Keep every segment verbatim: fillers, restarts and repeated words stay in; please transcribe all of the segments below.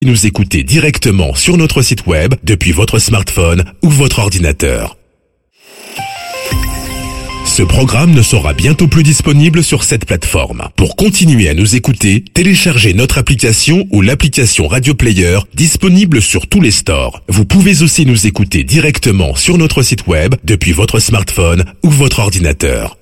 Nous écouter directement sur notre site web depuis votre smartphone ou votre ordinateur. Ce programme ne sera bientôt plus disponible sur cette plateforme. Pour continuer à nous écouter, téléchargez notre application ou l'application Radio Player disponible sur tous les stores. Vous pouvez aussi nous écouter directement sur notre site web depuis votre smartphone ou votre ordinateur.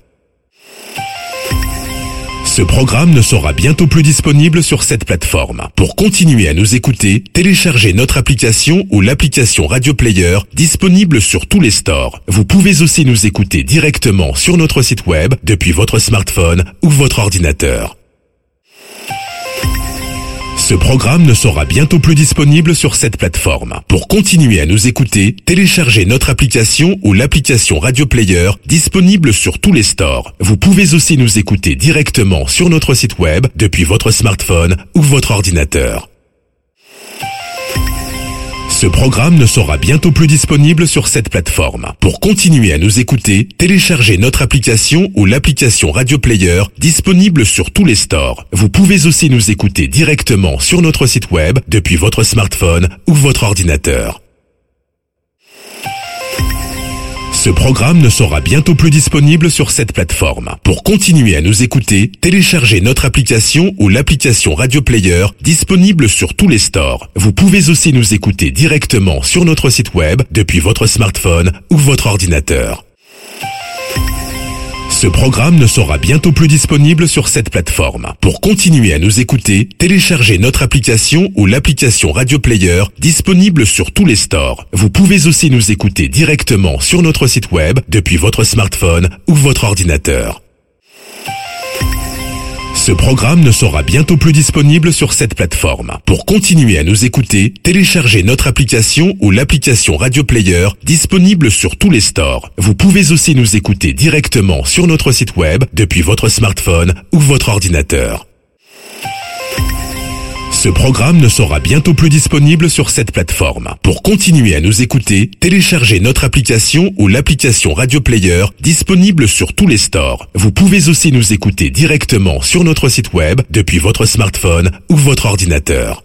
Ce programme ne sera bientôt plus disponible sur cette plateforme. Pour continuer à nous écouter, téléchargez notre application ou l'application Radio Player disponible sur tous les stores. Vous pouvez aussi nous écouter directement sur notre site web depuis votre smartphone ou votre ordinateur. Ce programme ne sera bientôt plus disponible sur cette plateforme. Pour continuer à nous écouter, téléchargez notre application ou l'application Radio Player disponible sur tous les stores. Vous pouvez aussi nous écouter directement sur notre site web depuis votre smartphone ou votre ordinateur. Ce programme ne sera bientôt plus disponible sur cette plateforme. Pour continuer à nous écouter, téléchargez notre application ou l'application Radio Player disponible sur tous les stores. Vous pouvez aussi nous écouter directement sur notre site web depuis votre smartphone ou votre ordinateur. Ce programme ne sera bientôt plus disponible sur cette plateforme. Pour continuer à nous écouter, téléchargez notre application ou l'application Radio Player disponible sur tous les stores. Vous pouvez aussi nous écouter directement sur notre site web depuis votre smartphone ou votre ordinateur. Ce programme ne sera bientôt plus disponible sur cette plateforme. Pour continuer à nous écouter, téléchargez notre application ou l'application Radio Player disponible sur tous les stores. Vous pouvez aussi nous écouter directement sur notre site web depuis votre smartphone ou votre ordinateur. Ce programme ne sera bientôt plus disponible sur cette plateforme. Pour continuer à nous écouter, téléchargez notre application ou l'application Radio Player disponible sur tous les stores. Vous pouvez aussi nous écouter directement sur notre site web depuis votre smartphone ou votre ordinateur. Ce programme ne sera bientôt plus disponible sur cette plateforme. Pour continuer à nous écouter, téléchargez notre application ou l'application Radio Player disponible sur tous les stores. Vous pouvez aussi nous écouter directement sur notre site web depuis votre smartphone ou votre ordinateur.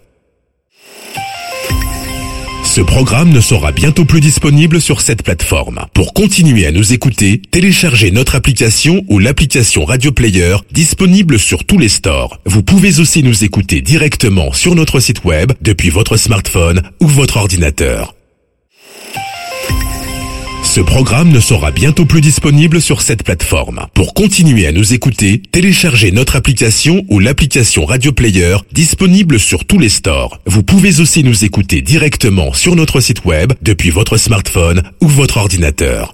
Ce programme ne sera bientôt plus disponible sur cette plateforme. Pour continuer à nous écouter, téléchargez notre application ou l'application Radio Player disponible sur tous les stores. Vous pouvez aussi nous écouter directement sur notre site web depuis votre smartphone ou votre ordinateur. Ce programme ne sera bientôt plus disponible sur cette plateforme. Pour continuer à nous écouter, téléchargez notre application ou l'application Radio Player disponible sur tous les stores. Vous pouvez aussi nous écouter directement sur notre site web depuis votre smartphone ou votre ordinateur.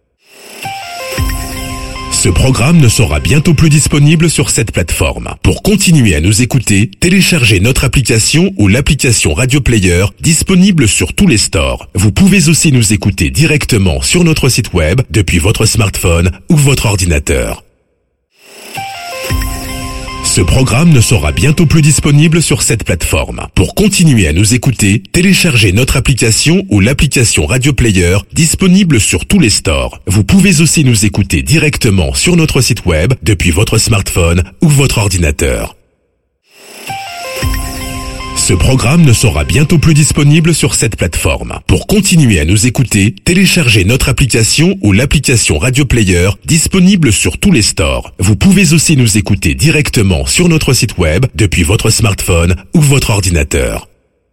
Ce programme ne sera bientôt plus disponible sur cette plateforme. Pour continuer à nous écouter, téléchargez notre application ou l'application Radio Player disponible sur tous les stores. Vous pouvez aussi nous écouter directement sur notre site web depuis votre smartphone ou votre ordinateur. Ce programme ne sera bientôt plus disponible sur cette plateforme. Pour continuer à nous écouter, téléchargez notre application ou l'application Radio Player disponible sur tous les stores. Vous pouvez aussi nous écouter directement sur notre site web depuis votre smartphone ou votre ordinateur. Ce programme ne sera bientôt plus disponible sur cette plateforme. Pour continuer à nous écouter, téléchargez notre application ou l'application Radio Player disponible sur tous les stores. Vous pouvez aussi nous écouter directement sur notre site web depuis votre smartphone ou votre ordinateur.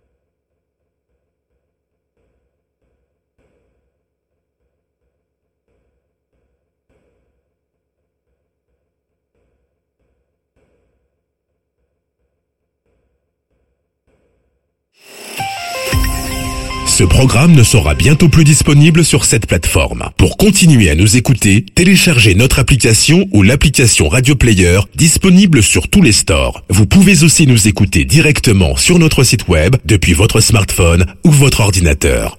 Ce programme ne sera bientôt plus disponible sur cette plateforme. Pour continuer à nous écouter, téléchargez notre application ou l'application Radio Player disponible sur tous les stores. Vous pouvez aussi nous écouter directement sur notre site web depuis votre smartphone ou votre ordinateur.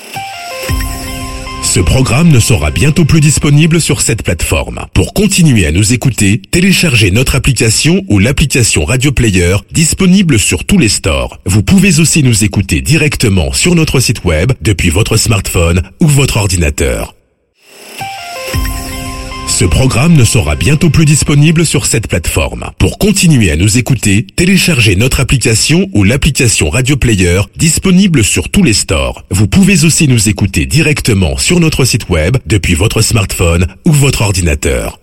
Ce programme ne sera bientôt plus disponible sur cette plateforme. Pour continuer à nous écouter, téléchargez notre application ou l'application Radio Player disponible sur tous les stores. Vous pouvez aussi nous écouter directement sur notre site web depuis votre smartphone ou votre ordinateur. Ce programme ne sera bientôt plus disponible sur cette plateforme. Pour continuer à nous écouter, téléchargez notre application ou l'application Radio Player disponible sur tous les stores. Vous pouvez aussi nous écouter directement sur notre site web depuis votre smartphone ou votre ordinateur.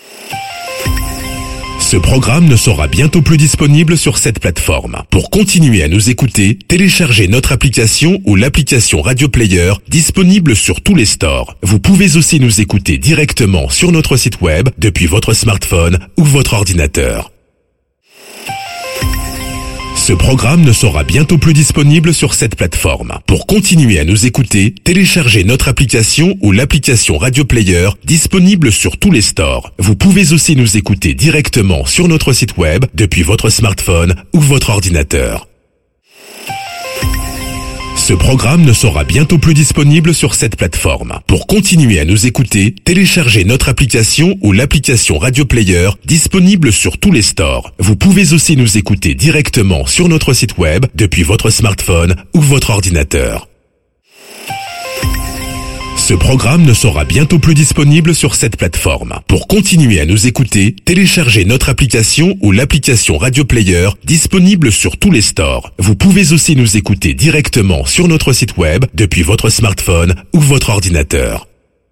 Ce programme ne sera bientôt plus disponible sur cette plateforme. Pour continuer à nous écouter, téléchargez notre application ou l'application Radio Player disponible sur tous les stores. Vous pouvez aussi nous écouter directement sur notre site web depuis votre smartphone ou votre ordinateur. Ce programme ne sera bientôt plus disponible sur cette plateforme. Pour continuer à nous écouter, téléchargez notre application ou l'application Radio Player disponible sur tous les stores. Vous pouvez aussi nous écouter directement sur notre site web depuis votre smartphone ou votre ordinateur. Ce programme ne sera bientôt plus disponible sur cette plateforme. Pour continuer à nous écouter, téléchargez notre application ou l'application Radio Player disponible sur tous les stores. Vous pouvez aussi nous écouter directement sur notre site web depuis votre smartphone ou votre ordinateur. Ce programme ne sera bientôt plus disponible sur cette plateforme. Pour continuer à nous écouter, téléchargez notre application ou l'application Radio Player disponible sur tous les stores. Vous pouvez aussi nous écouter directement sur notre site web depuis votre smartphone ou votre ordinateur.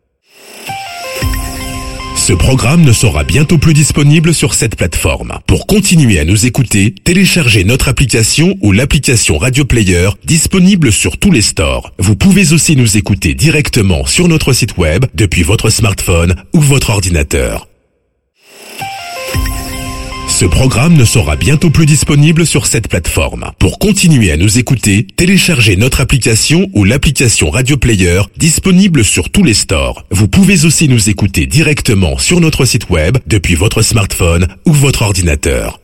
Ce programme ne sera bientôt plus disponible sur cette plateforme. Pour continuer à nous écouter, téléchargez notre application ou l'application Radio Player disponible sur tous les stores. Vous pouvez aussi nous écouter directement sur notre site web depuis votre smartphone ou votre ordinateur. Ce programme ne sera bientôt plus disponible sur cette plateforme. Pour continuer à nous écouter, téléchargez notre application ou l'application Radio Player disponible sur tous les stores. Vous pouvez aussi nous écouter directement sur notre site web depuis votre smartphone ou votre ordinateur.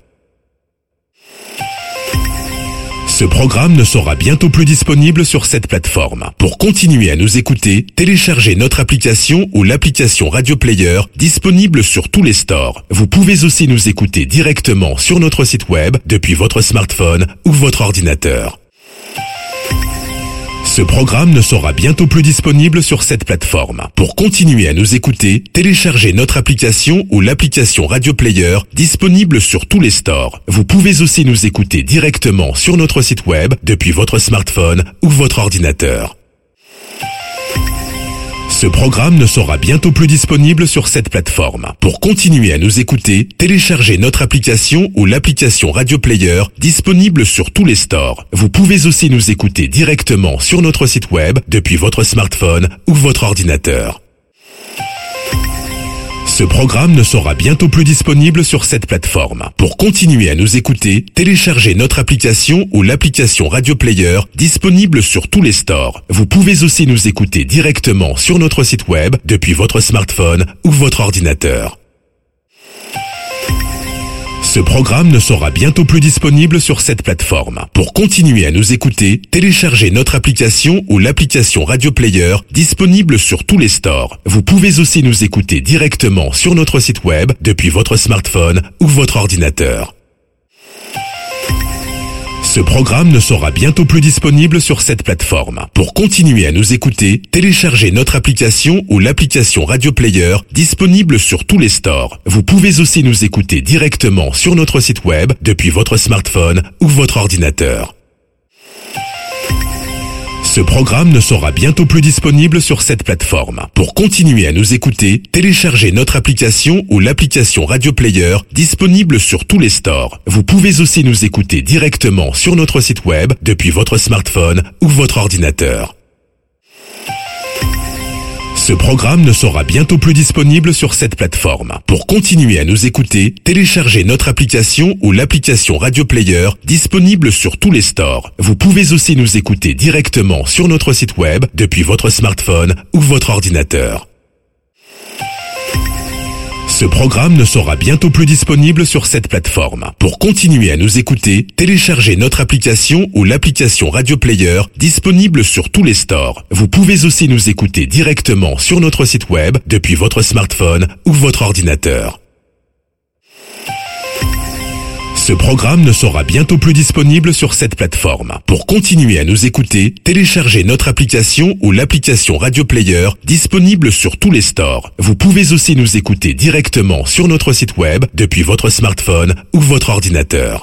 Ce programme ne sera bientôt plus disponible sur cette plateforme. Pour continuer à nous écouter, téléchargez notre application ou l'application Radio Player disponible sur tous les stores. Vous pouvez aussi nous écouter directement sur notre site web depuis votre smartphone ou votre ordinateur. Ce programme ne sera bientôt plus disponible sur cette plateforme. Pour continuer à nous écouter, téléchargez notre application ou l'application Radio Player disponible sur tous les stores. Vous pouvez aussi nous écouter directement sur notre site web depuis votre smartphone ou votre ordinateur. Ce programme ne sera bientôt plus disponible sur cette plateforme. Pour continuer à nous écouter, téléchargez notre application ou l'application Radio Player disponible sur tous les stores. Vous pouvez aussi nous écouter directement sur notre site web depuis votre smartphone ou votre ordinateur. Ce programme ne sera bientôt plus disponible sur cette plateforme. Pour continuer à nous écouter, téléchargez notre application ou l'application Radio Player disponible sur tous les stores. Vous pouvez aussi nous écouter directement sur notre site web depuis votre smartphone ou votre ordinateur. Ce programme ne sera bientôt plus disponible sur cette plateforme. Pour continuer à nous écouter, téléchargez notre application ou l'application Radio Player disponible sur tous les stores. Vous pouvez aussi nous écouter directement sur notre site web depuis votre smartphone ou votre ordinateur. Ce programme ne sera bientôt plus disponible sur cette plateforme. Pour continuer à nous écouter, téléchargez notre application ou l'application Radio Player disponible sur tous les stores. Vous pouvez aussi nous écouter directement sur notre site web depuis votre smartphone ou votre ordinateur. Ce programme ne sera bientôt plus disponible sur cette plateforme. Pour continuer à nous écouter, téléchargez notre application ou l'application Radio Player disponible sur tous les stores. Vous pouvez aussi nous écouter directement sur notre site web depuis votre smartphone ou votre ordinateur. Ce programme ne sera bientôt plus disponible sur cette plateforme. Pour continuer à nous écouter, téléchargez notre application ou l'application Radio Player disponible sur tous les stores. Vous pouvez aussi nous écouter directement sur notre site web depuis votre smartphone ou votre ordinateur. Ce programme ne sera bientôt plus disponible sur cette plateforme. Pour continuer à nous écouter, téléchargez notre application ou l'application Radio Player disponible sur tous les stores. Vous pouvez aussi nous écouter directement sur notre site web depuis votre smartphone ou votre ordinateur. Ce programme ne sera bientôt plus disponible sur cette plateforme. Pour continuer à nous écouter, téléchargez notre application ou l'application Radio Player disponible sur tous les stores. Vous pouvez aussi nous écouter directement sur notre site web depuis votre smartphone ou votre ordinateur.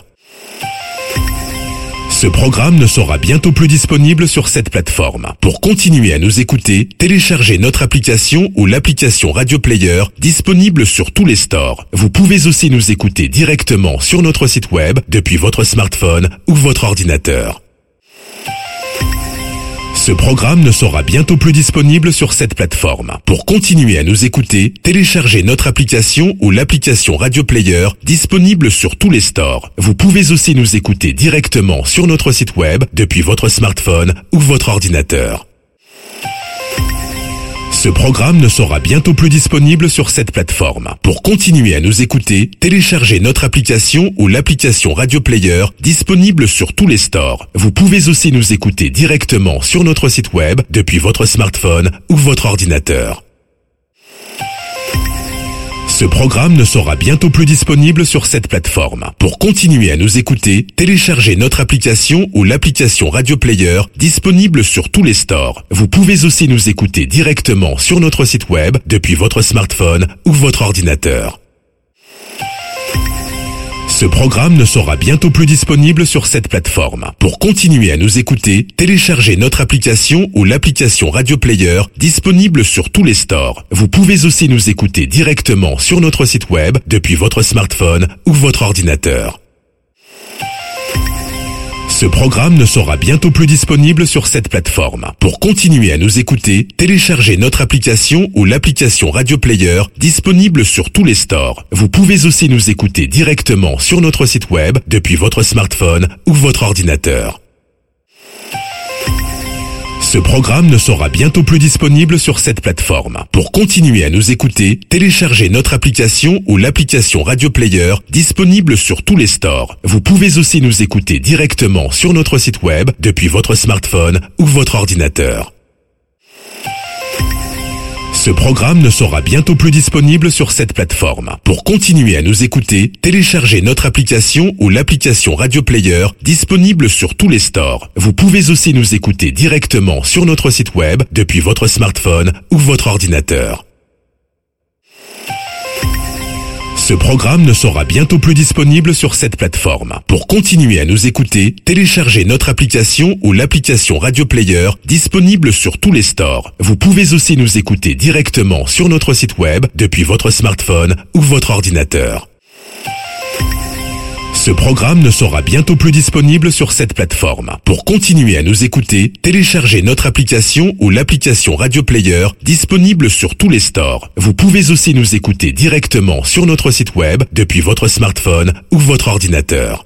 Ce programme ne sera bientôt plus disponible sur cette plateforme. Pour continuer à nous écouter, téléchargez notre application ou l'application Radio Player disponible sur tous les stores. Vous pouvez aussi nous écouter directement sur notre site web depuis votre smartphone ou votre ordinateur. Ce programme ne sera bientôt plus disponible sur cette plateforme. Pour continuer à nous écouter, téléchargez notre application ou l'application Radio Player disponible sur tous les stores. Vous pouvez aussi nous écouter directement sur notre site web depuis votre smartphone ou votre ordinateur. Ce programme ne sera bientôt plus disponible sur cette plateforme. Pour continuer à nous écouter, téléchargez notre application ou l'application Radio Player disponible sur tous les stores. Vous pouvez aussi nous écouter directement sur notre site web depuis votre smartphone ou votre ordinateur. Ce programme ne sera bientôt plus disponible sur cette plateforme. Pour continuer à nous écouter, téléchargez notre application ou l'application Radio Player disponible sur tous les stores. Vous pouvez aussi nous écouter directement sur notre site web depuis votre smartphone ou votre ordinateur. Ce programme ne sera bientôt plus disponible sur cette plateforme. Pour continuer à nous écouter, téléchargez notre application ou l'application Radio Player disponible sur tous les stores. Vous pouvez aussi nous écouter directement sur notre site web depuis votre smartphone ou votre ordinateur. Ce programme ne sera bientôt plus disponible sur cette plateforme. Pour continuer à nous écouter, téléchargez notre application ou l'application Radio Player disponible sur tous les stores. Vous pouvez aussi nous écouter directement sur notre site web depuis votre smartphone ou votre ordinateur. Ce programme ne sera bientôt plus disponible sur cette plateforme. Pour continuer à nous écouter, téléchargez notre application ou l'application Radio Player disponible sur tous les stores. Vous pouvez aussi nous écouter directement sur notre site web depuis votre smartphone ou votre ordinateur. Ce programme ne sera bientôt plus disponible sur cette plateforme. Pour continuer à nous écouter, téléchargez notre application ou l'application Radio Player disponible sur tous les stores. Vous pouvez aussi nous écouter directement sur notre site web depuis votre smartphone ou votre ordinateur. Ce programme ne sera bientôt plus disponible sur cette plateforme. Pour continuer à nous écouter, téléchargez notre application ou l'application Radio Player disponible sur tous les stores. Vous pouvez aussi nous écouter directement sur notre site web depuis votre smartphone ou votre ordinateur. Ce programme ne sera bientôt plus disponible sur cette plateforme. Pour continuer à nous écouter, téléchargez notre application ou l'application Radio Player disponible sur tous les stores. Vous pouvez aussi nous écouter directement sur notre site web depuis votre smartphone ou votre ordinateur.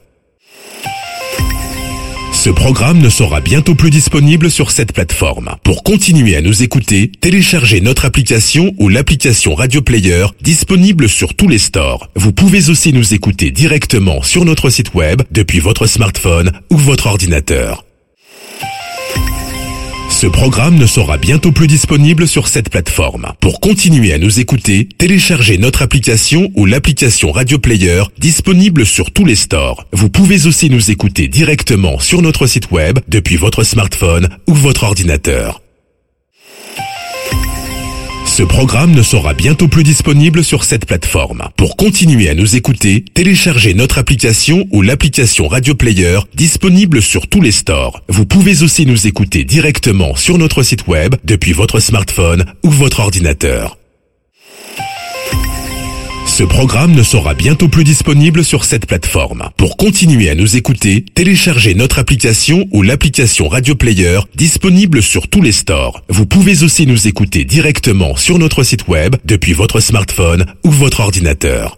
Ce programme ne sera bientôt plus disponible sur cette plateforme. Pour continuer à nous écouter, téléchargez notre application ou l'application Radio Player disponible sur tous les stores. Vous pouvez aussi nous écouter directement sur notre site web depuis votre smartphone ou votre ordinateur. Ce programme ne sera bientôt plus disponible sur cette plateforme. Pour continuer à nous écouter, téléchargez notre application ou l'application Radio Player disponible sur tous les stores. Vous pouvez aussi nous écouter directement sur notre site web depuis votre smartphone ou votre ordinateur. Ce programme ne sera bientôt plus disponible sur cette plateforme. Pour continuer à nous écouter, téléchargez notre application ou l'application Radio Player disponible sur tous les stores. Vous pouvez aussi nous écouter directement sur notre site web depuis votre smartphone ou votre ordinateur. Ce programme ne sera bientôt plus disponible sur cette plateforme. Pour continuer à nous écouter, téléchargez notre application ou l'application Radio Player disponible sur tous les stores. Vous pouvez aussi nous écouter directement sur notre site web depuis votre smartphone ou votre ordinateur.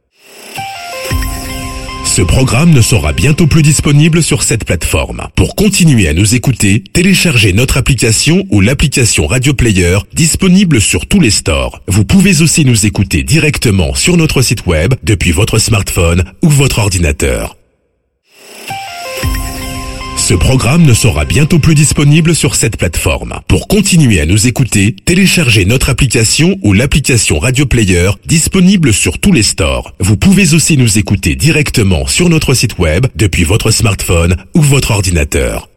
Ce programme ne sera bientôt plus disponible sur cette plateforme. Pour continuer à nous écouter, téléchargez notre application ou l'application Radio Player disponible sur tous les stores. Vous pouvez aussi nous écouter directement sur notre site web depuis votre smartphone ou votre ordinateur. Ce programme ne sera bientôt plus disponible sur cette plateforme. Pour continuer à nous écouter, téléchargez notre application ou l'application Radio Player disponible sur tous les stores. Vous pouvez aussi nous écouter directement sur notre site web depuis votre smartphone ou votre ordinateur.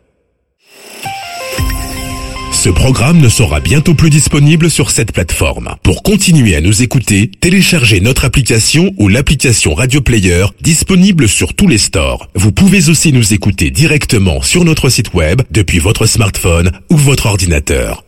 Ce programme ne sera bientôt plus disponible sur cette plateforme. Pour continuer à nous écouter, téléchargez notre application ou l'application Radio Player disponible sur tous les stores. Vous pouvez aussi nous écouter directement sur notre site web depuis votre smartphone ou votre ordinateur.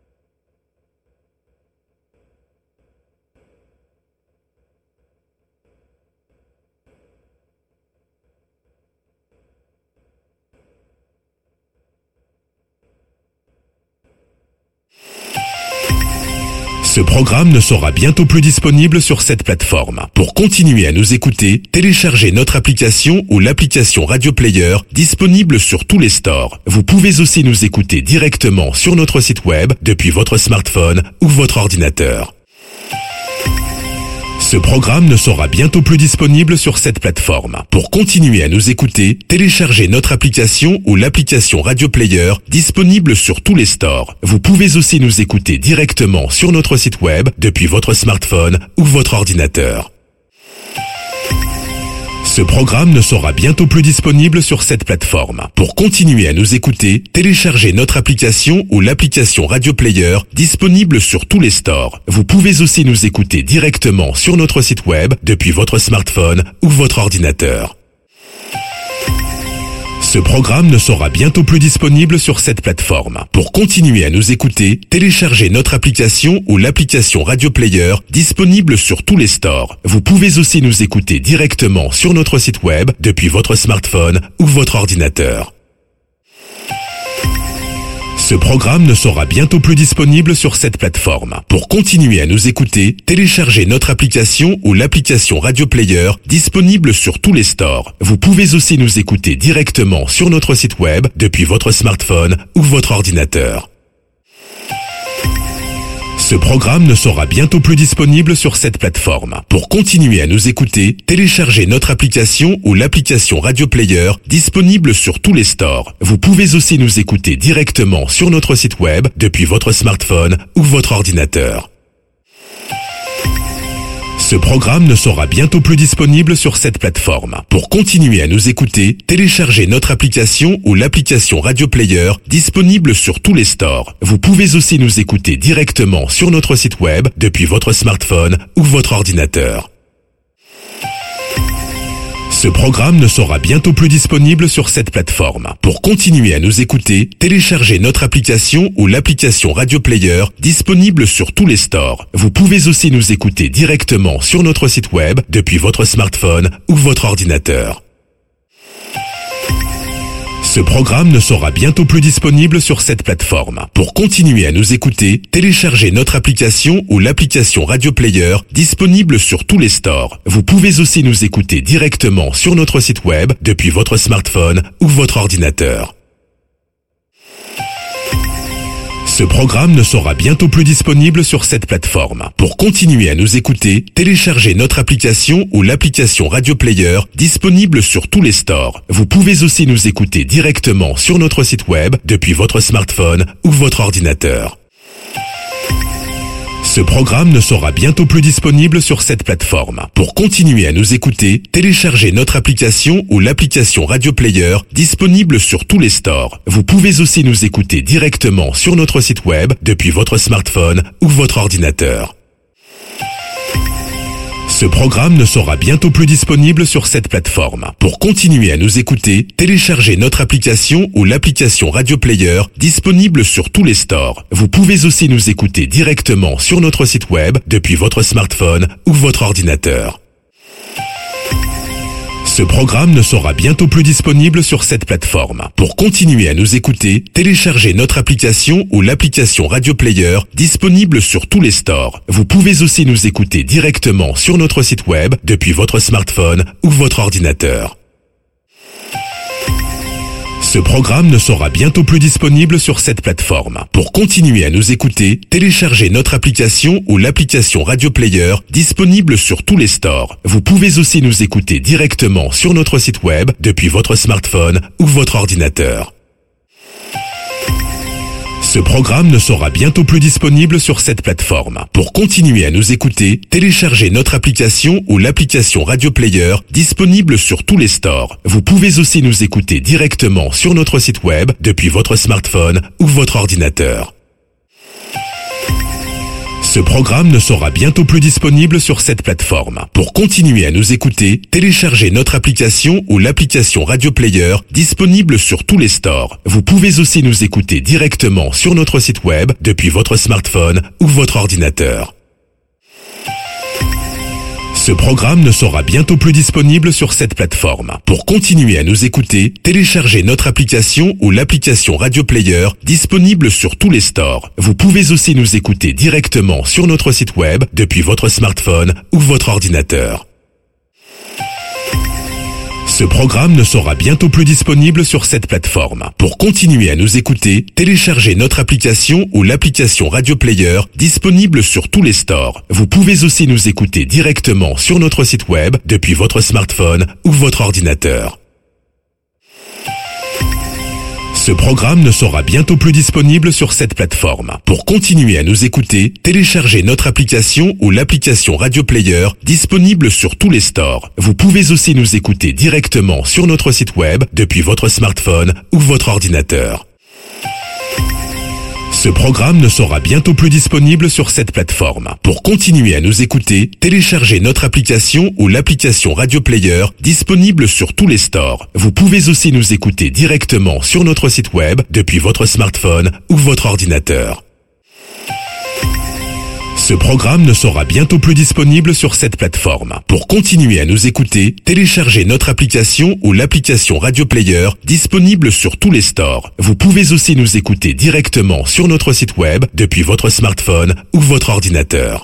Ce programme ne sera bientôt plus disponible sur cette plateforme. Pour continuer à nous écouter, téléchargez notre application ou l'application Radio Player disponible sur tous les stores. Vous pouvez aussi nous écouter directement sur notre site web depuis votre smartphone ou votre ordinateur. Ce programme ne sera bientôt plus disponible sur cette plateforme. Pour continuer à nous écouter, téléchargez notre application ou l'application Radio Player disponible sur tous les stores. Vous pouvez aussi nous écouter directement sur notre site web depuis votre smartphone ou votre ordinateur. Ce programme ne sera bientôt plus disponible sur cette plateforme. Pour continuer à nous écouter, téléchargez notre application ou l'application Radio Player disponible sur tous les stores. Vous pouvez aussi nous écouter directement sur notre site web depuis votre smartphone ou votre ordinateur. Ce programme ne sera bientôt plus disponible sur cette plateforme. Pour continuer à nous écouter, téléchargez notre application ou l'application Radio Player disponible sur tous les stores. Vous pouvez aussi nous écouter directement sur notre site web depuis votre smartphone ou votre ordinateur. Ce programme ne sera bientôt plus disponible sur cette plateforme. Pour continuer à nous écouter, téléchargez notre application ou l'application Radio Player disponible sur tous les stores. Vous pouvez aussi nous écouter directement sur notre site web depuis votre smartphone ou votre ordinateur. Ce programme ne sera bientôt plus disponible sur cette plateforme. Pour continuer à nous écouter, téléchargez notre application ou l'application Radio Player disponible sur tous les stores. Vous pouvez aussi nous écouter directement sur notre site web depuis votre smartphone ou votre ordinateur. Ce programme ne sera bientôt plus disponible sur cette plateforme. Pour continuer à nous écouter, téléchargez notre application ou l'application Radio Player disponible sur tous les stores. Vous pouvez aussi nous écouter directement sur notre site web depuis votre smartphone ou votre ordinateur. Ce programme ne sera bientôt plus disponible sur cette plateforme. Pour continuer à nous écouter, téléchargez notre application ou l'application Radio Player disponible sur tous les stores. Vous pouvez aussi nous écouter directement sur notre site web depuis votre smartphone ou votre ordinateur. Ce programme ne sera bientôt plus disponible sur cette plateforme. Pour continuer à nous écouter, téléchargez notre application ou l'application Radio Player disponible sur tous les stores. Vous pouvez aussi nous écouter directement sur notre site web depuis votre smartphone ou votre ordinateur. Ce programme ne sera bientôt plus disponible sur cette plateforme. Pour continuer à nous écouter, téléchargez notre application ou l'application Radio Player disponible sur tous les stores. Vous pouvez aussi nous écouter directement sur notre site web depuis votre smartphone ou votre ordinateur. Ce programme ne sera bientôt plus disponible sur cette plateforme. Pour continuer à nous écouter, téléchargez notre application ou l'application Radio Player disponible sur tous les stores. Vous pouvez aussi nous écouter directement sur notre site web depuis votre smartphone ou votre ordinateur. Ce programme ne sera bientôt plus disponible sur cette plateforme. Pour continuer à nous écouter, téléchargez notre application ou l'application Radio Player disponible sur tous les stores. Vous pouvez aussi nous écouter directement sur notre site web depuis votre smartphone ou votre ordinateur. Ce programme ne sera bientôt plus disponible sur cette plateforme. Pour continuer à nous écouter, téléchargez notre application ou l'application Radio Player disponible sur tous les stores. Vous pouvez aussi nous écouter directement sur notre site web depuis votre smartphone ou votre ordinateur. Ce programme ne sera bientôt plus disponible sur cette plateforme. Pour continuer à nous écouter, téléchargez notre application ou l'application Radio Player disponible sur tous les stores. Vous pouvez aussi nous écouter directement sur notre site web depuis votre smartphone ou votre ordinateur. Ce programme ne sera bientôt plus disponible sur cette plateforme. Pour continuer à nous écouter, téléchargez notre application ou l'application Radio Player disponible sur tous les stores. Vous pouvez aussi nous écouter directement sur notre site web depuis votre smartphone ou votre ordinateur. Ce programme ne sera bientôt plus disponible sur cette plateforme. Pour continuer à nous écouter, téléchargez notre application ou l'application Radio Player disponible sur tous les stores. Vous pouvez aussi nous écouter directement sur notre site web depuis votre smartphone ou votre ordinateur. Ce programme ne sera bientôt plus disponible sur cette plateforme. Pour continuer à nous écouter, téléchargez notre application ou l'application Radio Player disponible sur tous les stores. Vous pouvez aussi nous écouter directement sur notre site web depuis votre smartphone ou votre ordinateur. Ce programme ne sera bientôt plus disponible sur cette plateforme. Pour continuer à nous écouter, téléchargez notre application ou l'application Radio Player disponible sur tous les stores. Vous pouvez aussi nous écouter directement sur notre site web depuis votre smartphone ou votre ordinateur. Ce programme ne sera bientôt plus disponible sur cette plateforme. Pour continuer à nous écouter, téléchargez notre application ou l'application Radio Player disponible sur tous les stores. Vous pouvez aussi nous écouter directement sur notre site web depuis votre smartphone ou votre ordinateur. Ce programme ne sera bientôt plus disponible sur cette plateforme. Pour continuer à nous écouter, téléchargez notre application ou l'application Radio Player disponible sur tous les stores. Vous pouvez aussi nous écouter directement sur notre site web depuis votre smartphone ou votre ordinateur. Ce programme ne sera bientôt plus disponible sur cette plateforme. Pour continuer à nous écouter, téléchargez notre application ou l'application Radio Player disponible sur tous les stores. Vous pouvez aussi nous écouter directement sur notre site web depuis votre smartphone ou votre ordinateur.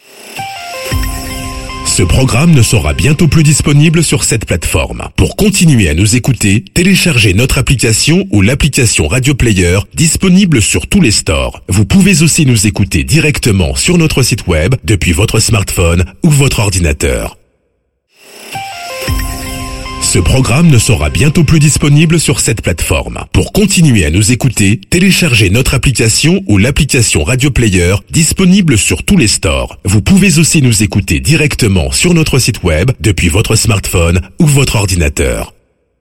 Ce programme ne sera bientôt plus disponible sur cette plateforme. Pour continuer à nous écouter, téléchargez notre application ou l'application Radio Player disponible sur tous les stores. Vous pouvez aussi nous écouter directement sur notre site web depuis votre smartphone ou votre ordinateur. Ce programme ne sera bientôt plus disponible sur cette plateforme. Pour continuer à nous écouter, téléchargez notre application ou l'application Radio Player disponible sur tous les stores. Vous pouvez aussi nous écouter directement sur notre site web depuis votre smartphone ou votre ordinateur.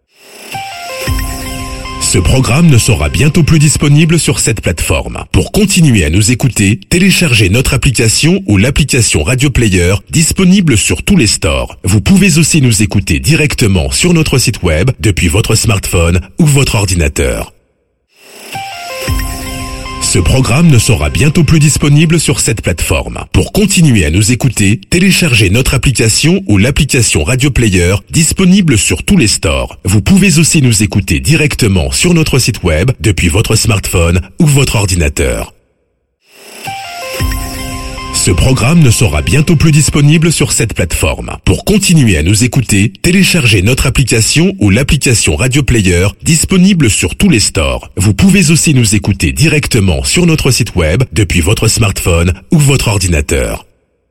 Ce programme ne sera bientôt plus disponible sur cette plateforme. Pour continuer à nous écouter, téléchargez notre application ou l'application Radio Player disponible sur tous les stores. Vous pouvez aussi nous écouter directement sur notre site web depuis votre smartphone ou votre ordinateur. Ce programme ne sera bientôt plus disponible sur cette plateforme. Pour continuer à nous écouter, téléchargez notre application ou l'application Radio Player disponible sur tous les stores. Vous pouvez aussi nous écouter directement sur notre site web depuis votre smartphone ou votre ordinateur. Ce programme ne sera bientôt plus disponible sur cette plateforme. Pour continuer à nous écouter, téléchargez notre application ou l'application Radio Player disponible sur tous les stores. Vous pouvez aussi nous écouter directement sur notre site web depuis votre smartphone ou votre ordinateur.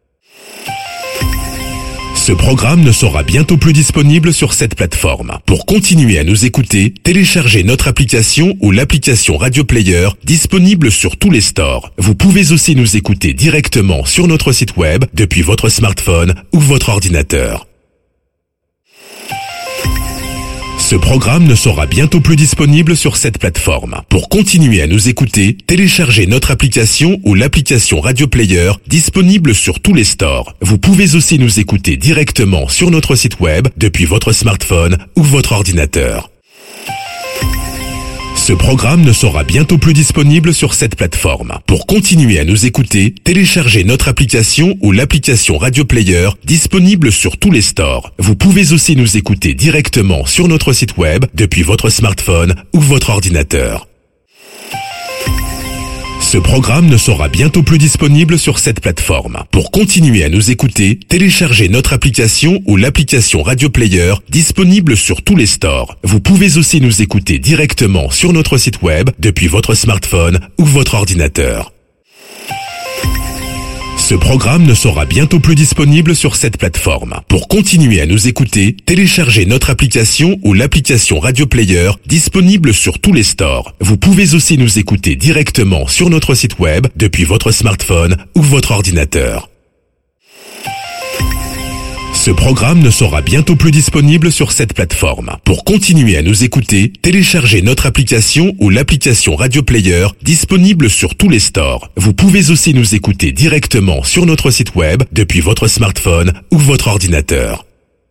Ce programme ne sera bientôt plus disponible sur cette plateforme. Pour continuer à nous écouter, téléchargez notre application ou l'application Radio Player disponible sur tous les stores. Vous pouvez aussi nous écouter directement sur notre site web depuis votre smartphone ou votre ordinateur. Ce programme ne sera bientôt plus disponible sur cette plateforme. Pour continuer à nous écouter, téléchargez notre application ou l'application Radio Player disponible sur tous les stores. Vous pouvez aussi nous écouter directement sur notre site web depuis votre smartphone ou votre ordinateur. Ce programme ne sera bientôt plus disponible sur cette plateforme. Pour continuer à nous écouter, téléchargez notre application ou l'application Radio Player disponible sur tous les stores. Vous pouvez aussi nous écouter directement sur notre site web depuis votre smartphone ou votre ordinateur. Ce programme ne sera bientôt plus disponible sur cette plateforme. Pour continuer à nous écouter, téléchargez notre application ou l'application Radio Player disponible sur tous les stores. Vous pouvez aussi nous écouter directement sur notre site web depuis votre smartphone ou votre ordinateur. Ce programme ne sera bientôt plus disponible sur cette plateforme. Pour continuer à nous écouter, téléchargez notre application ou l'application Radio Player disponible sur tous les stores. Vous pouvez aussi nous écouter directement sur notre site web depuis votre smartphone ou votre ordinateur. Ce programme ne sera bientôt plus disponible sur cette plateforme. Pour continuer à nous écouter, téléchargez notre application ou l'application Radio Player disponible sur tous les stores. Vous pouvez aussi nous écouter directement sur notre site web depuis votre smartphone ou votre ordinateur.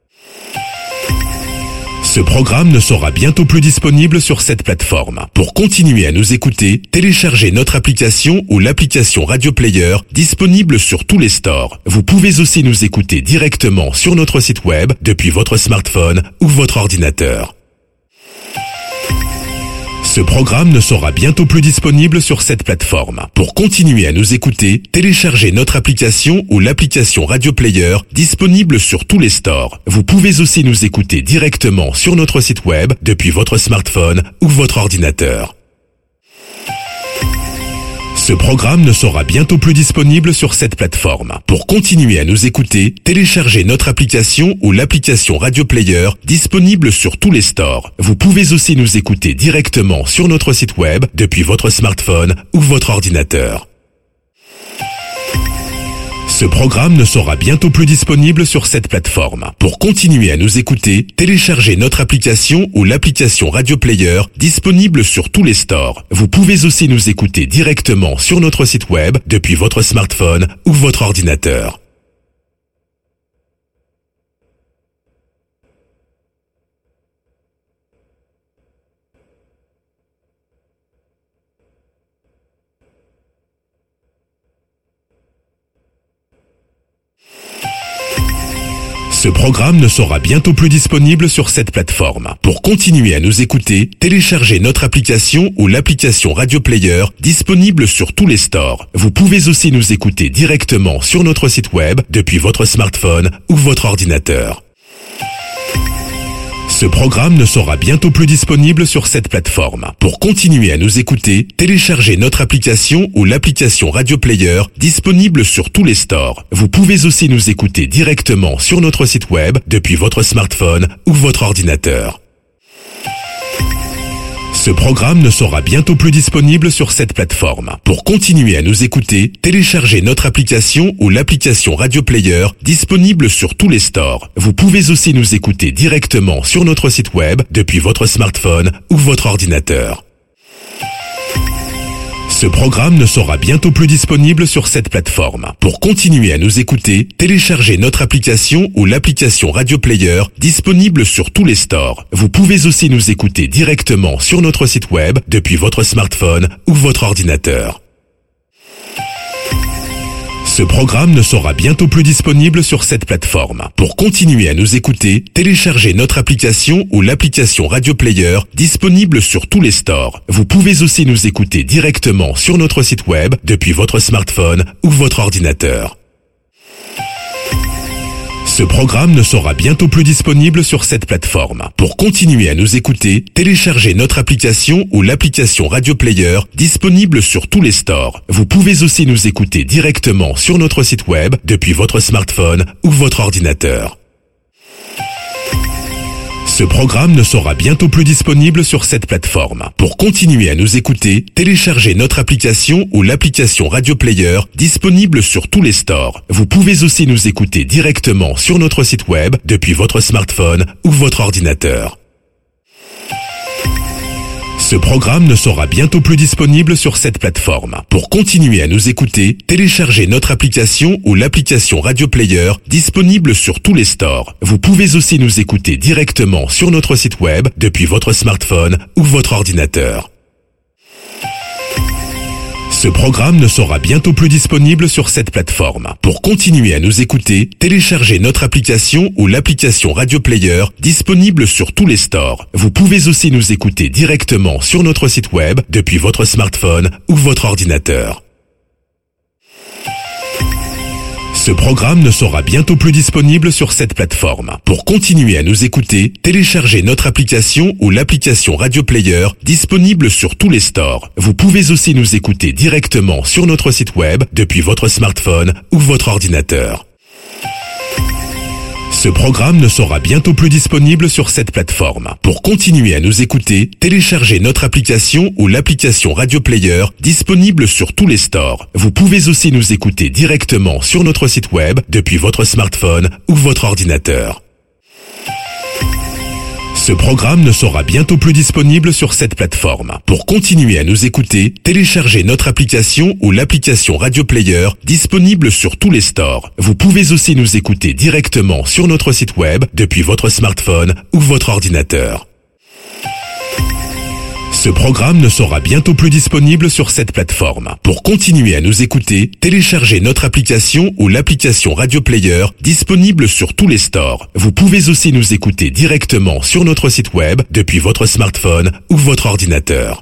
Ce programme ne sera bientôt plus disponible sur cette plateforme. Pour continuer à nous écouter, téléchargez notre application ou l'application Radio Player disponible sur tous les stores. Vous pouvez aussi nous écouter directement sur notre site web depuis votre smartphone ou votre ordinateur. Ce programme ne sera bientôt plus disponible sur cette plateforme. Pour continuer à nous écouter, téléchargez notre application ou l'application Radio Player disponible sur tous les stores. Vous pouvez aussi nous écouter directement sur notre site web depuis votre smartphone ou votre ordinateur. Ce programme ne sera bientôt plus disponible sur cette plateforme. Pour continuer à nous écouter, téléchargez notre application ou l'application Radio Player disponible sur tous les stores. Vous pouvez aussi nous écouter directement sur notre site web depuis votre smartphone ou votre ordinateur. Ce programme ne sera bientôt plus disponible sur cette plateforme. Pour continuer à nous écouter, téléchargez notre application ou l'application Radio Player disponible sur tous les stores. Vous pouvez aussi nous écouter directement sur notre site web depuis votre smartphone ou votre ordinateur. Ce programme ne sera bientôt plus disponible sur cette plateforme. Pour continuer à nous écouter, téléchargez notre application ou l'application Radio Player disponible sur tous les stores. Vous pouvez aussi nous écouter directement sur notre site web depuis votre smartphone ou votre ordinateur. Ce programme ne sera bientôt plus disponible sur cette plateforme. Pour continuer à nous écouter, téléchargez notre application ou l'application Radio Player disponible sur tous les stores. Vous pouvez aussi nous écouter directement sur notre site web depuis votre smartphone ou votre ordinateur. Ce programme ne sera bientôt plus disponible sur cette plateforme. Pour continuer à nous écouter, téléchargez notre application ou l'application Radio Player disponible sur tous les stores. Vous pouvez aussi nous écouter directement sur notre site web depuis votre smartphone ou votre ordinateur. Ce programme ne sera bientôt plus disponible sur cette plateforme. Pour continuer à nous écouter, téléchargez notre application ou l'application Radio Player disponible sur tous les stores. Vous pouvez aussi nous écouter directement sur notre site web depuis votre smartphone ou votre ordinateur. Ce programme ne sera bientôt plus disponible sur cette plateforme. Pour continuer à nous écouter, téléchargez notre application ou l'application Radio Player disponible sur tous les stores. Vous pouvez aussi nous écouter directement sur notre site web depuis votre smartphone ou votre ordinateur. Ce programme ne sera bientôt plus disponible sur cette plateforme. Pour continuer à nous écouter, téléchargez notre application ou l'application Radio Player disponible sur tous les stores. Vous pouvez aussi nous écouter directement sur notre site web depuis votre smartphone ou votre ordinateur. Ce programme ne sera bientôt plus disponible sur cette plateforme. Pour continuer à nous écouter, téléchargez notre application ou l'application Radio Player disponible sur tous les stores. Vous pouvez aussi nous écouter directement sur notre site web depuis votre smartphone ou votre ordinateur. Ce programme ne sera bientôt plus disponible sur cette plateforme. Pour continuer à nous écouter, téléchargez notre application ou l'application Radio Player disponible sur tous les stores. Vous pouvez aussi nous écouter directement sur notre site web depuis votre smartphone ou votre ordinateur. Ce programme ne sera bientôt plus disponible sur cette plateforme. Pour continuer à nous écouter, téléchargez notre application ou l'application Radio Player disponible sur tous les stores. Vous pouvez aussi nous écouter directement sur notre site web depuis votre smartphone ou votre ordinateur. Ce programme ne sera bientôt plus disponible sur cette plateforme. Pour continuer à nous écouter, téléchargez notre application ou l'application Radio Player disponible sur tous les stores. Vous pouvez aussi nous écouter directement sur notre site web depuis votre smartphone ou votre ordinateur. Ce programme ne sera bientôt plus disponible sur cette plateforme. Pour continuer à nous écouter, téléchargez notre application ou l'application Radio Player disponible sur tous les stores. Vous pouvez aussi nous écouter directement sur notre site web depuis votre smartphone ou votre ordinateur. Ce programme ne sera bientôt plus disponible sur cette plateforme. Pour continuer à nous écouter, téléchargez notre application ou l'application Radio Player disponible sur tous les stores. Vous pouvez aussi nous écouter directement sur notre site web depuis votre smartphone ou votre ordinateur. Ce programme ne sera bientôt plus disponible sur cette plateforme. Pour continuer à nous écouter, téléchargez notre application ou l'application Radio Player disponible sur tous les stores. Vous pouvez aussi nous écouter directement sur notre site web depuis votre smartphone ou votre ordinateur.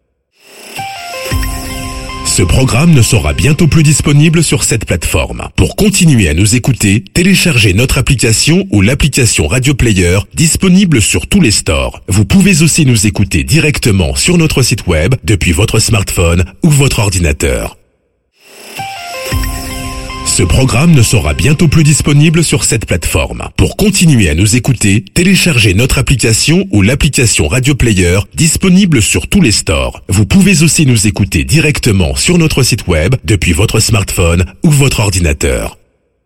Ce programme ne sera bientôt plus disponible sur cette plateforme. Pour continuer à nous écouter, téléchargez notre application ou l'application Radio Player disponible sur tous les stores. Vous pouvez aussi nous écouter directement sur notre site web depuis votre smartphone ou votre ordinateur. Ce programme ne sera bientôt plus disponible sur cette plateforme. Pour continuer à nous écouter, téléchargez notre application ou l'application Radio Player disponible sur tous les stores. Vous pouvez aussi nous écouter directement sur notre site web depuis votre smartphone ou votre ordinateur.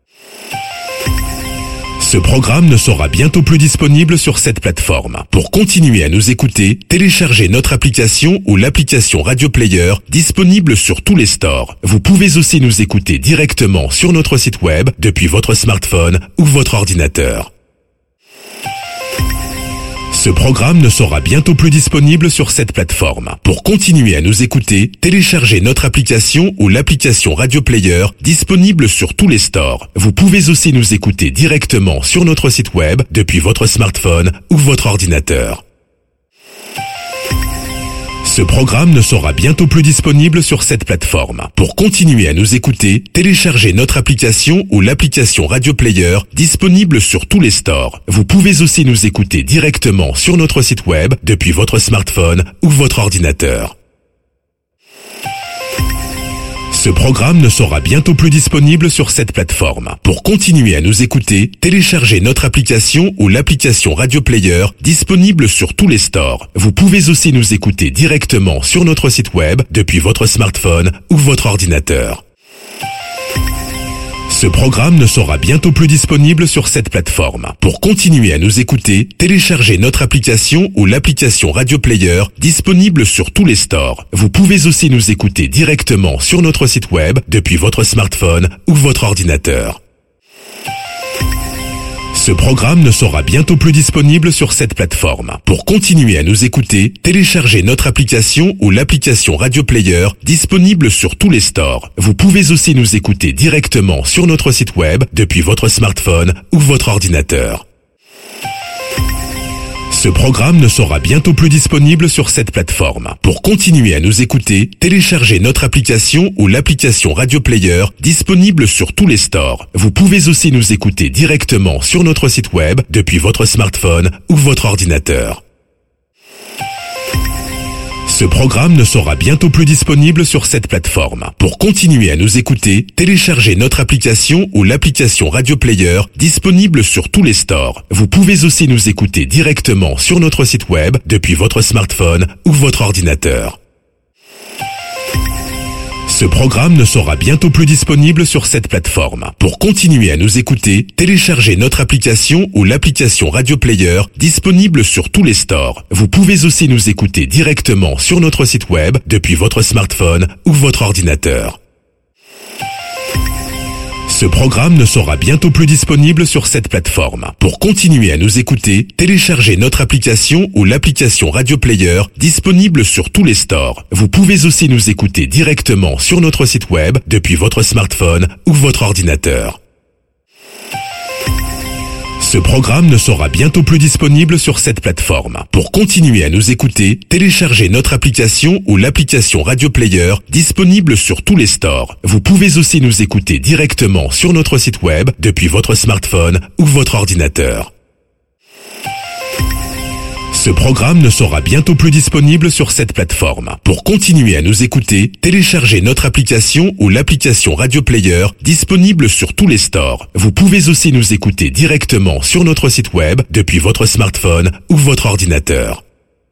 Ce programme ne sera bientôt plus disponible sur cette plateforme. Pour continuer à nous écouter, téléchargez notre application ou l'application Radio Player disponible sur tous les stores. Vous pouvez aussi nous écouter directement sur notre site web depuis votre smartphone ou votre ordinateur. Ce programme ne sera bientôt plus disponible sur cette plateforme. Pour continuer à nous écouter, téléchargez notre application ou l'application Radio Player disponible sur tous les stores. Vous pouvez aussi nous écouter directement sur notre site web depuis votre smartphone ou votre ordinateur. Ce programme ne sera bientôt plus disponible sur cette plateforme. Pour continuer à nous écouter, téléchargez notre application ou l'application Radio Player disponible sur tous les stores. Vous pouvez aussi nous écouter directement sur notre site web depuis votre smartphone ou votre ordinateur. Ce programme ne sera bientôt plus disponible sur cette plateforme. Pour continuer à nous écouter, téléchargez notre application ou l'application Radio Player disponible sur tous les stores. Vous pouvez aussi nous écouter directement sur notre site web depuis votre smartphone ou votre ordinateur. Ce programme ne sera bientôt plus disponible sur cette plateforme. Pour continuer à nous écouter, téléchargez notre application ou l'application Radio Player disponible sur tous les stores. Vous pouvez aussi nous écouter directement sur notre site web depuis votre smartphone ou votre ordinateur. Ce programme ne sera bientôt plus disponible sur cette plateforme. Pour continuer à nous écouter, téléchargez notre application ou l'application Radio Player disponible sur tous les stores. Vous pouvez aussi nous écouter directement sur notre site web depuis votre smartphone ou votre ordinateur. Ce programme ne sera bientôt plus disponible sur cette plateforme. Pour continuer à nous écouter, téléchargez notre application ou l'application Radio Player disponible sur tous les stores. Vous pouvez aussi nous écouter directement sur notre site web depuis votre smartphone ou votre ordinateur. Ce programme ne sera bientôt plus disponible sur cette plateforme. Pour continuer à nous écouter, téléchargez notre application ou l'application Radio Player disponible sur tous les stores. Vous pouvez aussi nous écouter directement sur notre site web depuis votre smartphone ou votre ordinateur. Ce programme ne sera bientôt plus disponible sur cette plateforme. Pour continuer à nous écouter, téléchargez notre application ou l'application Radio Player disponible sur tous les stores. Vous pouvez aussi nous écouter directement sur notre site web depuis votre smartphone ou votre ordinateur. Ce programme ne sera bientôt plus disponible sur cette plateforme. Pour continuer à nous écouter, téléchargez notre application ou l'application Radio Player disponible sur tous les stores. Vous pouvez aussi nous écouter directement sur notre site web depuis votre smartphone ou votre ordinateur. Ce programme ne sera bientôt plus disponible sur cette plateforme. Pour continuer à nous écouter, téléchargez notre application ou l'application Radio Player disponible sur tous les stores. Vous pouvez aussi nous écouter directement sur notre site web depuis votre smartphone ou votre ordinateur. Ce programme ne sera bientôt plus disponible sur cette plateforme. Pour continuer à nous écouter, téléchargez notre application ou l'application Radio Player disponible sur tous les stores. Vous pouvez aussi nous écouter directement sur notre site web depuis votre smartphone ou votre ordinateur.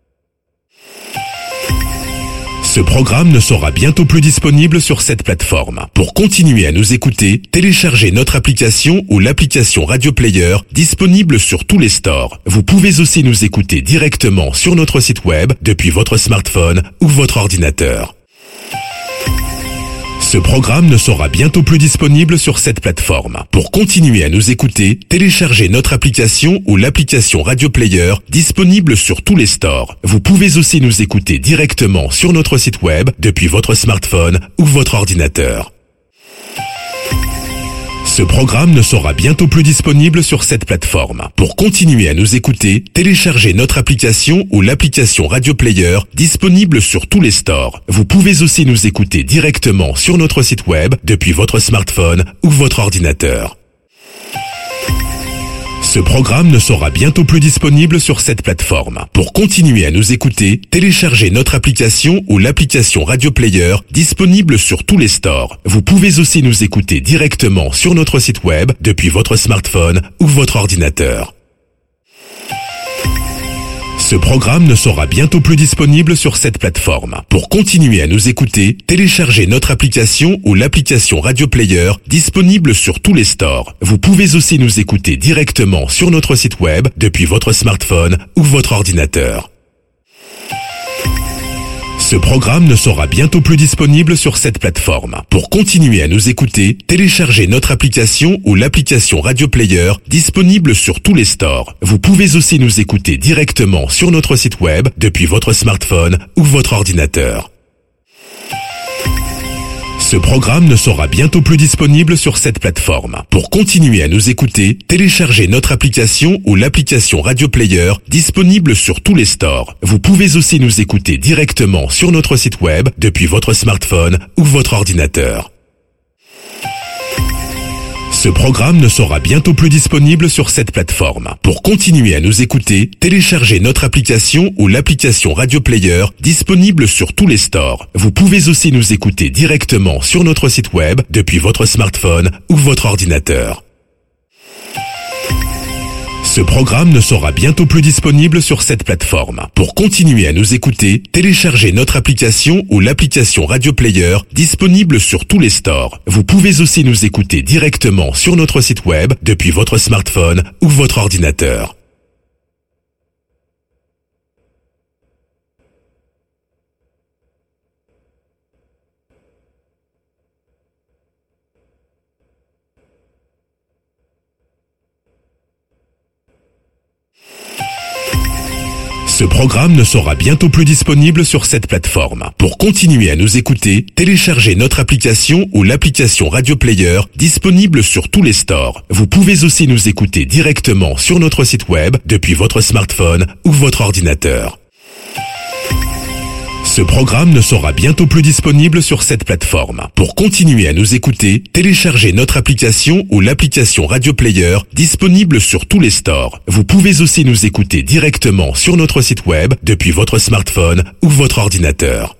Ce programme ne sera bientôt plus disponible sur cette plateforme. Pour continuer à nous écouter, téléchargez notre application ou l'application Radio Player disponible sur tous les stores. Vous pouvez aussi nous écouter directement sur notre site web depuis votre smartphone ou votre ordinateur. Ce programme ne sera bientôt plus disponible sur cette plateforme. Pour continuer à nous écouter, téléchargez notre application ou l'application Radio Player disponible sur tous les stores. Vous pouvez aussi nous écouter directement sur notre site web depuis votre smartphone ou votre ordinateur. Ce programme ne sera bientôt plus disponible sur cette plateforme. Pour continuer à nous écouter, téléchargez notre application ou l'application Radio Player disponible sur tous les stores. Vous pouvez aussi nous écouter directement sur notre site web depuis votre smartphone ou votre ordinateur. Ce programme ne sera bientôt plus disponible sur cette plateforme. Pour continuer à nous écouter, téléchargez notre application ou l'application Radio Player disponible sur tous les stores. Vous pouvez aussi nous écouter directement sur notre site web depuis votre smartphone ou votre ordinateur. Ce programme ne sera bientôt plus disponible sur cette plateforme. Pour continuer à nous écouter, téléchargez notre application ou l'application Radio Player disponible sur tous les stores. Vous pouvez aussi nous écouter directement sur notre site web depuis votre smartphone ou votre ordinateur. Ce programme ne sera bientôt plus disponible sur cette plateforme. Pour continuer à nous écouter, téléchargez notre application ou l'application Radio Player disponible sur tous les stores. Vous pouvez aussi nous écouter directement sur notre site web depuis votre smartphone ou votre ordinateur. Ce programme ne sera bientôt plus disponible sur cette plateforme. Pour continuer à nous écouter, téléchargez notre application ou l'application Radio Player disponible sur tous les stores. Vous pouvez aussi nous écouter directement sur notre site web depuis votre smartphone ou votre ordinateur. Ce programme ne sera bientôt plus disponible sur cette plateforme. Pour continuer à nous écouter, téléchargez notre application ou l'application Radio Player disponible sur tous les stores. Vous pouvez aussi nous écouter directement sur notre site web depuis votre smartphone ou votre ordinateur. Ce programme ne sera bientôt plus disponible sur cette plateforme. Pour continuer à nous écouter, téléchargez notre application ou l'application Radio Player disponible sur tous les stores. Vous pouvez aussi nous écouter directement sur notre site web depuis votre smartphone ou votre ordinateur. Ce programme ne sera bientôt plus disponible sur cette plateforme. Pour continuer à nous écouter, téléchargez notre application ou l'application Radio Player disponible sur tous les stores. Vous pouvez aussi nous écouter directement sur notre site web depuis votre smartphone ou votre ordinateur. Ce programme ne sera bientôt plus disponible sur cette plateforme. Pour continuer à nous écouter, téléchargez notre application ou l'application Radio Player disponible sur tous les stores. Vous pouvez aussi nous écouter directement sur notre site web depuis votre smartphone ou votre ordinateur.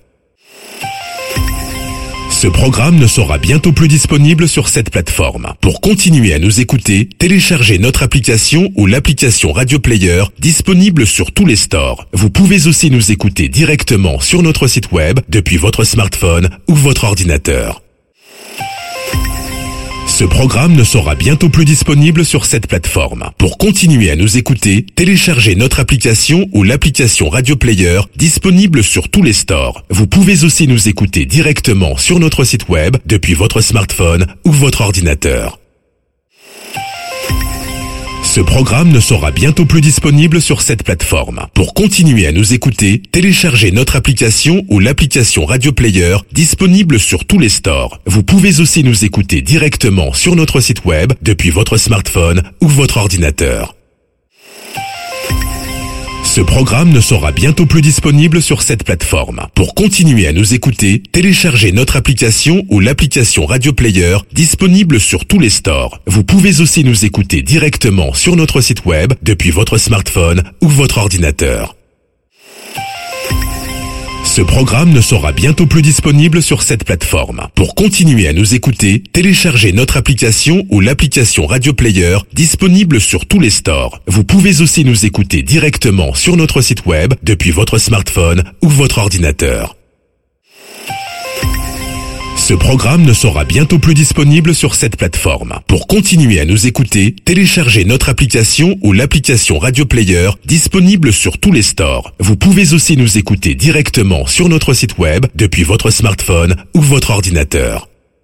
Ce programme ne sera bientôt plus disponible sur cette plateforme. Pour continuer à nous écouter, téléchargez notre application ou l'application Radio Player disponible sur tous les stores. Vous pouvez aussi nous écouter directement sur notre site web depuis votre smartphone ou votre ordinateur. Ce programme ne sera bientôt plus disponible sur cette plateforme. Pour continuer à nous écouter, téléchargez notre application ou l'application Radio Player disponible sur tous les stores. Vous pouvez aussi nous écouter directement sur notre site web depuis votre smartphone ou votre ordinateur. Ce programme ne sera bientôt plus disponible sur cette plateforme. Pour continuer à nous écouter, téléchargez notre application ou l'application Radio Player disponible sur tous les stores. Vous pouvez aussi nous écouter directement sur notre site web depuis votre smartphone ou votre ordinateur. Ce programme ne sera bientôt plus disponible sur cette plateforme. Pour continuer à nous écouter, téléchargez notre application ou l'application Radio Player disponible sur tous les stores. Vous pouvez aussi nous écouter directement sur notre site web depuis votre smartphone ou votre ordinateur. Ce programme ne sera bientôt plus disponible sur cette plateforme. Pour continuer à nous écouter, téléchargez notre application ou l'application Radio Player disponible sur tous les stores. Vous pouvez aussi nous écouter directement sur notre site web depuis votre smartphone ou votre ordinateur. Ce programme ne sera bientôt plus disponible sur cette plateforme. Pour continuer à nous écouter, téléchargez notre application ou l'application Radio Player disponible sur tous les stores. Vous pouvez aussi nous écouter directement sur notre site web depuis votre smartphone ou votre ordinateur.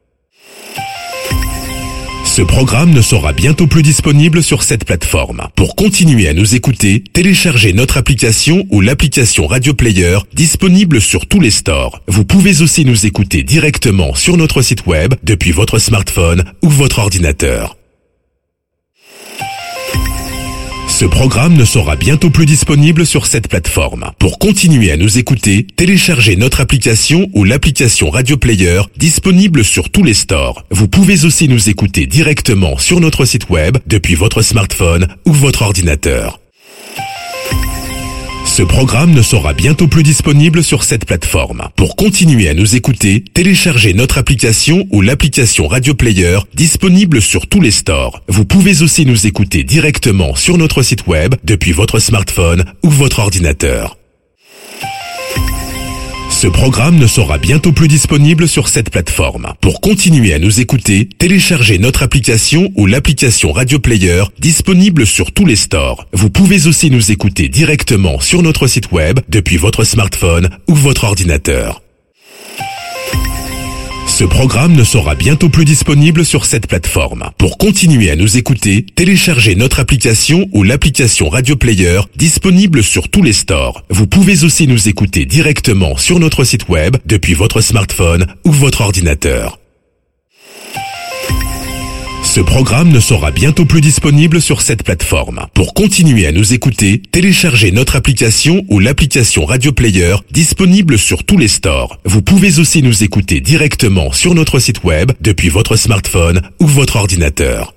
Ce programme ne sera bientôt plus disponible sur cette plateforme. Pour continuer à nous écouter, téléchargez notre application ou l'application Radio Player disponible sur tous les stores. Vous pouvez aussi nous écouter directement sur notre site web depuis votre smartphone ou votre ordinateur. Ce programme ne sera bientôt plus disponible sur cette plateforme. Pour continuer à nous écouter, téléchargez notre application ou l'application Radio Player disponible sur tous les stores. Vous pouvez aussi nous écouter directement sur notre site web depuis votre smartphone ou votre ordinateur. Ce programme ne sera bientôt plus disponible sur cette plateforme. Pour continuer à nous écouter, téléchargez notre application ou l'application Radio Player disponible sur tous les stores. Vous pouvez aussi nous écouter directement sur notre site web depuis votre smartphone ou votre ordinateur. Ce programme ne sera bientôt plus disponible sur cette plateforme. Pour continuer à nous écouter, téléchargez notre application ou l'application Radio Player disponible sur tous les stores. Vous pouvez aussi nous écouter directement sur notre site web depuis votre smartphone ou votre ordinateur. Ce programme ne sera bientôt plus disponible sur cette plateforme. Pour continuer à nous écouter, téléchargez notre application ou l'application Radio Player disponible sur tous les stores. Vous pouvez aussi nous écouter directement sur notre site web depuis votre smartphone ou votre ordinateur. Ce programme ne sera bientôt plus disponible sur cette plateforme. Pour continuer à nous écouter, téléchargez notre application ou l'application Radio Player disponible sur tous les stores. Vous pouvez aussi nous écouter directement sur notre site web depuis votre smartphone ou votre ordinateur.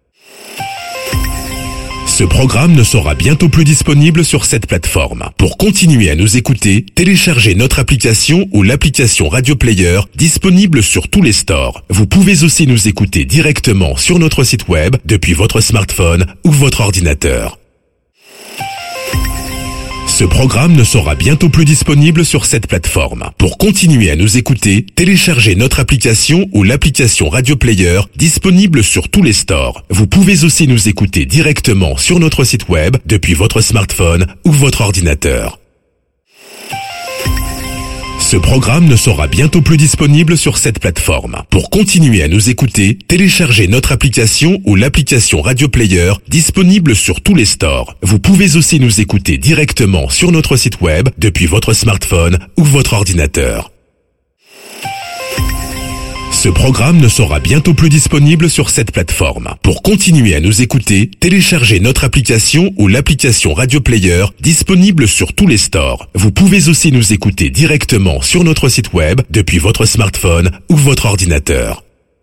Ce programme ne sera bientôt plus disponible sur cette plateforme. Pour continuer à nous écouter, téléchargez notre application ou l'application Radio Player disponible sur tous les stores. Vous pouvez aussi nous écouter directement sur notre site web depuis votre smartphone ou votre ordinateur. Ce programme ne sera bientôt plus disponible sur cette plateforme. Pour continuer à nous écouter, téléchargez notre application ou l'application Radio Player disponible sur tous les stores. Vous pouvez aussi nous écouter directement sur notre site web depuis votre smartphone ou votre ordinateur. Ce programme ne sera bientôt plus disponible sur cette plateforme. Pour continuer à nous écouter, téléchargez notre application ou l'application Radio Player disponible sur tous les stores. Vous pouvez aussi nous écouter directement sur notre site web depuis votre smartphone ou votre ordinateur. Ce programme ne sera bientôt plus disponible sur cette plateforme. Pour continuer à nous écouter, téléchargez notre application ou l'application Radio Player disponible sur tous les stores. Vous pouvez aussi nous écouter directement sur notre site web depuis votre smartphone ou votre ordinateur.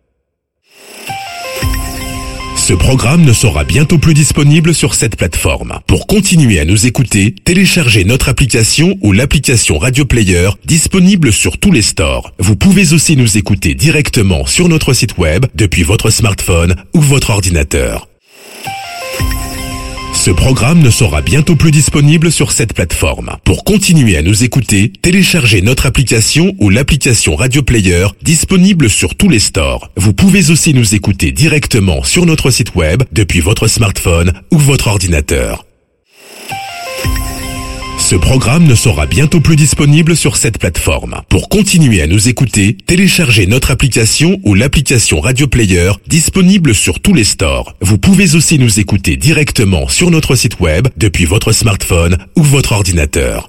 Ce programme ne sera bientôt plus disponible sur cette plateforme. Pour continuer à nous écouter, téléchargez notre application ou l'application Radio Player disponible sur tous les stores. Vous pouvez aussi nous écouter directement sur notre site web depuis votre smartphone ou votre ordinateur. Ce programme ne sera bientôt plus disponible sur cette plateforme. Pour continuer à nous écouter, téléchargez notre application ou l'application Radio Player disponible sur tous les stores. Vous pouvez aussi nous écouter directement sur notre site web depuis votre smartphone ou votre ordinateur. Ce programme ne sera bientôt plus disponible sur cette plateforme. Pour continuer à nous écouter, téléchargez notre application ou l'application Radio Player disponible sur tous les stores. Vous pouvez aussi nous écouter directement sur notre site web depuis votre smartphone ou votre ordinateur.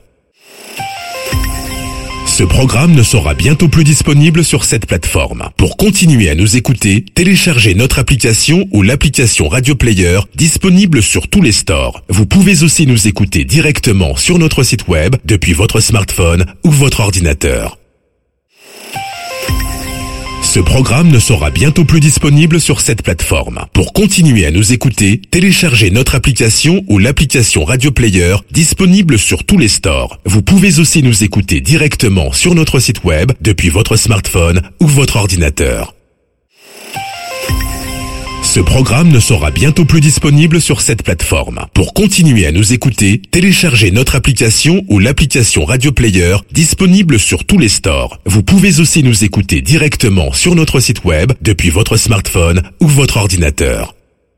Ce programme ne sera bientôt plus disponible sur cette plateforme. Pour continuer à nous écouter, téléchargez notre application ou l'application Radio Player disponible sur tous les stores. Vous pouvez aussi nous écouter directement sur notre site web depuis votre smartphone ou votre ordinateur. Ce programme ne sera bientôt plus disponible sur cette plateforme. Pour continuer à nous écouter, téléchargez notre application ou l'application Radio Player disponible sur tous les stores. Vous pouvez aussi nous écouter directement sur notre site web depuis votre smartphone ou votre ordinateur. Ce programme ne sera bientôt plus disponible sur cette plateforme. Pour continuer à nous écouter, téléchargez notre application ou l'application Radio Player disponible sur tous les stores. Vous pouvez aussi nous écouter directement sur notre site web depuis votre smartphone ou votre ordinateur.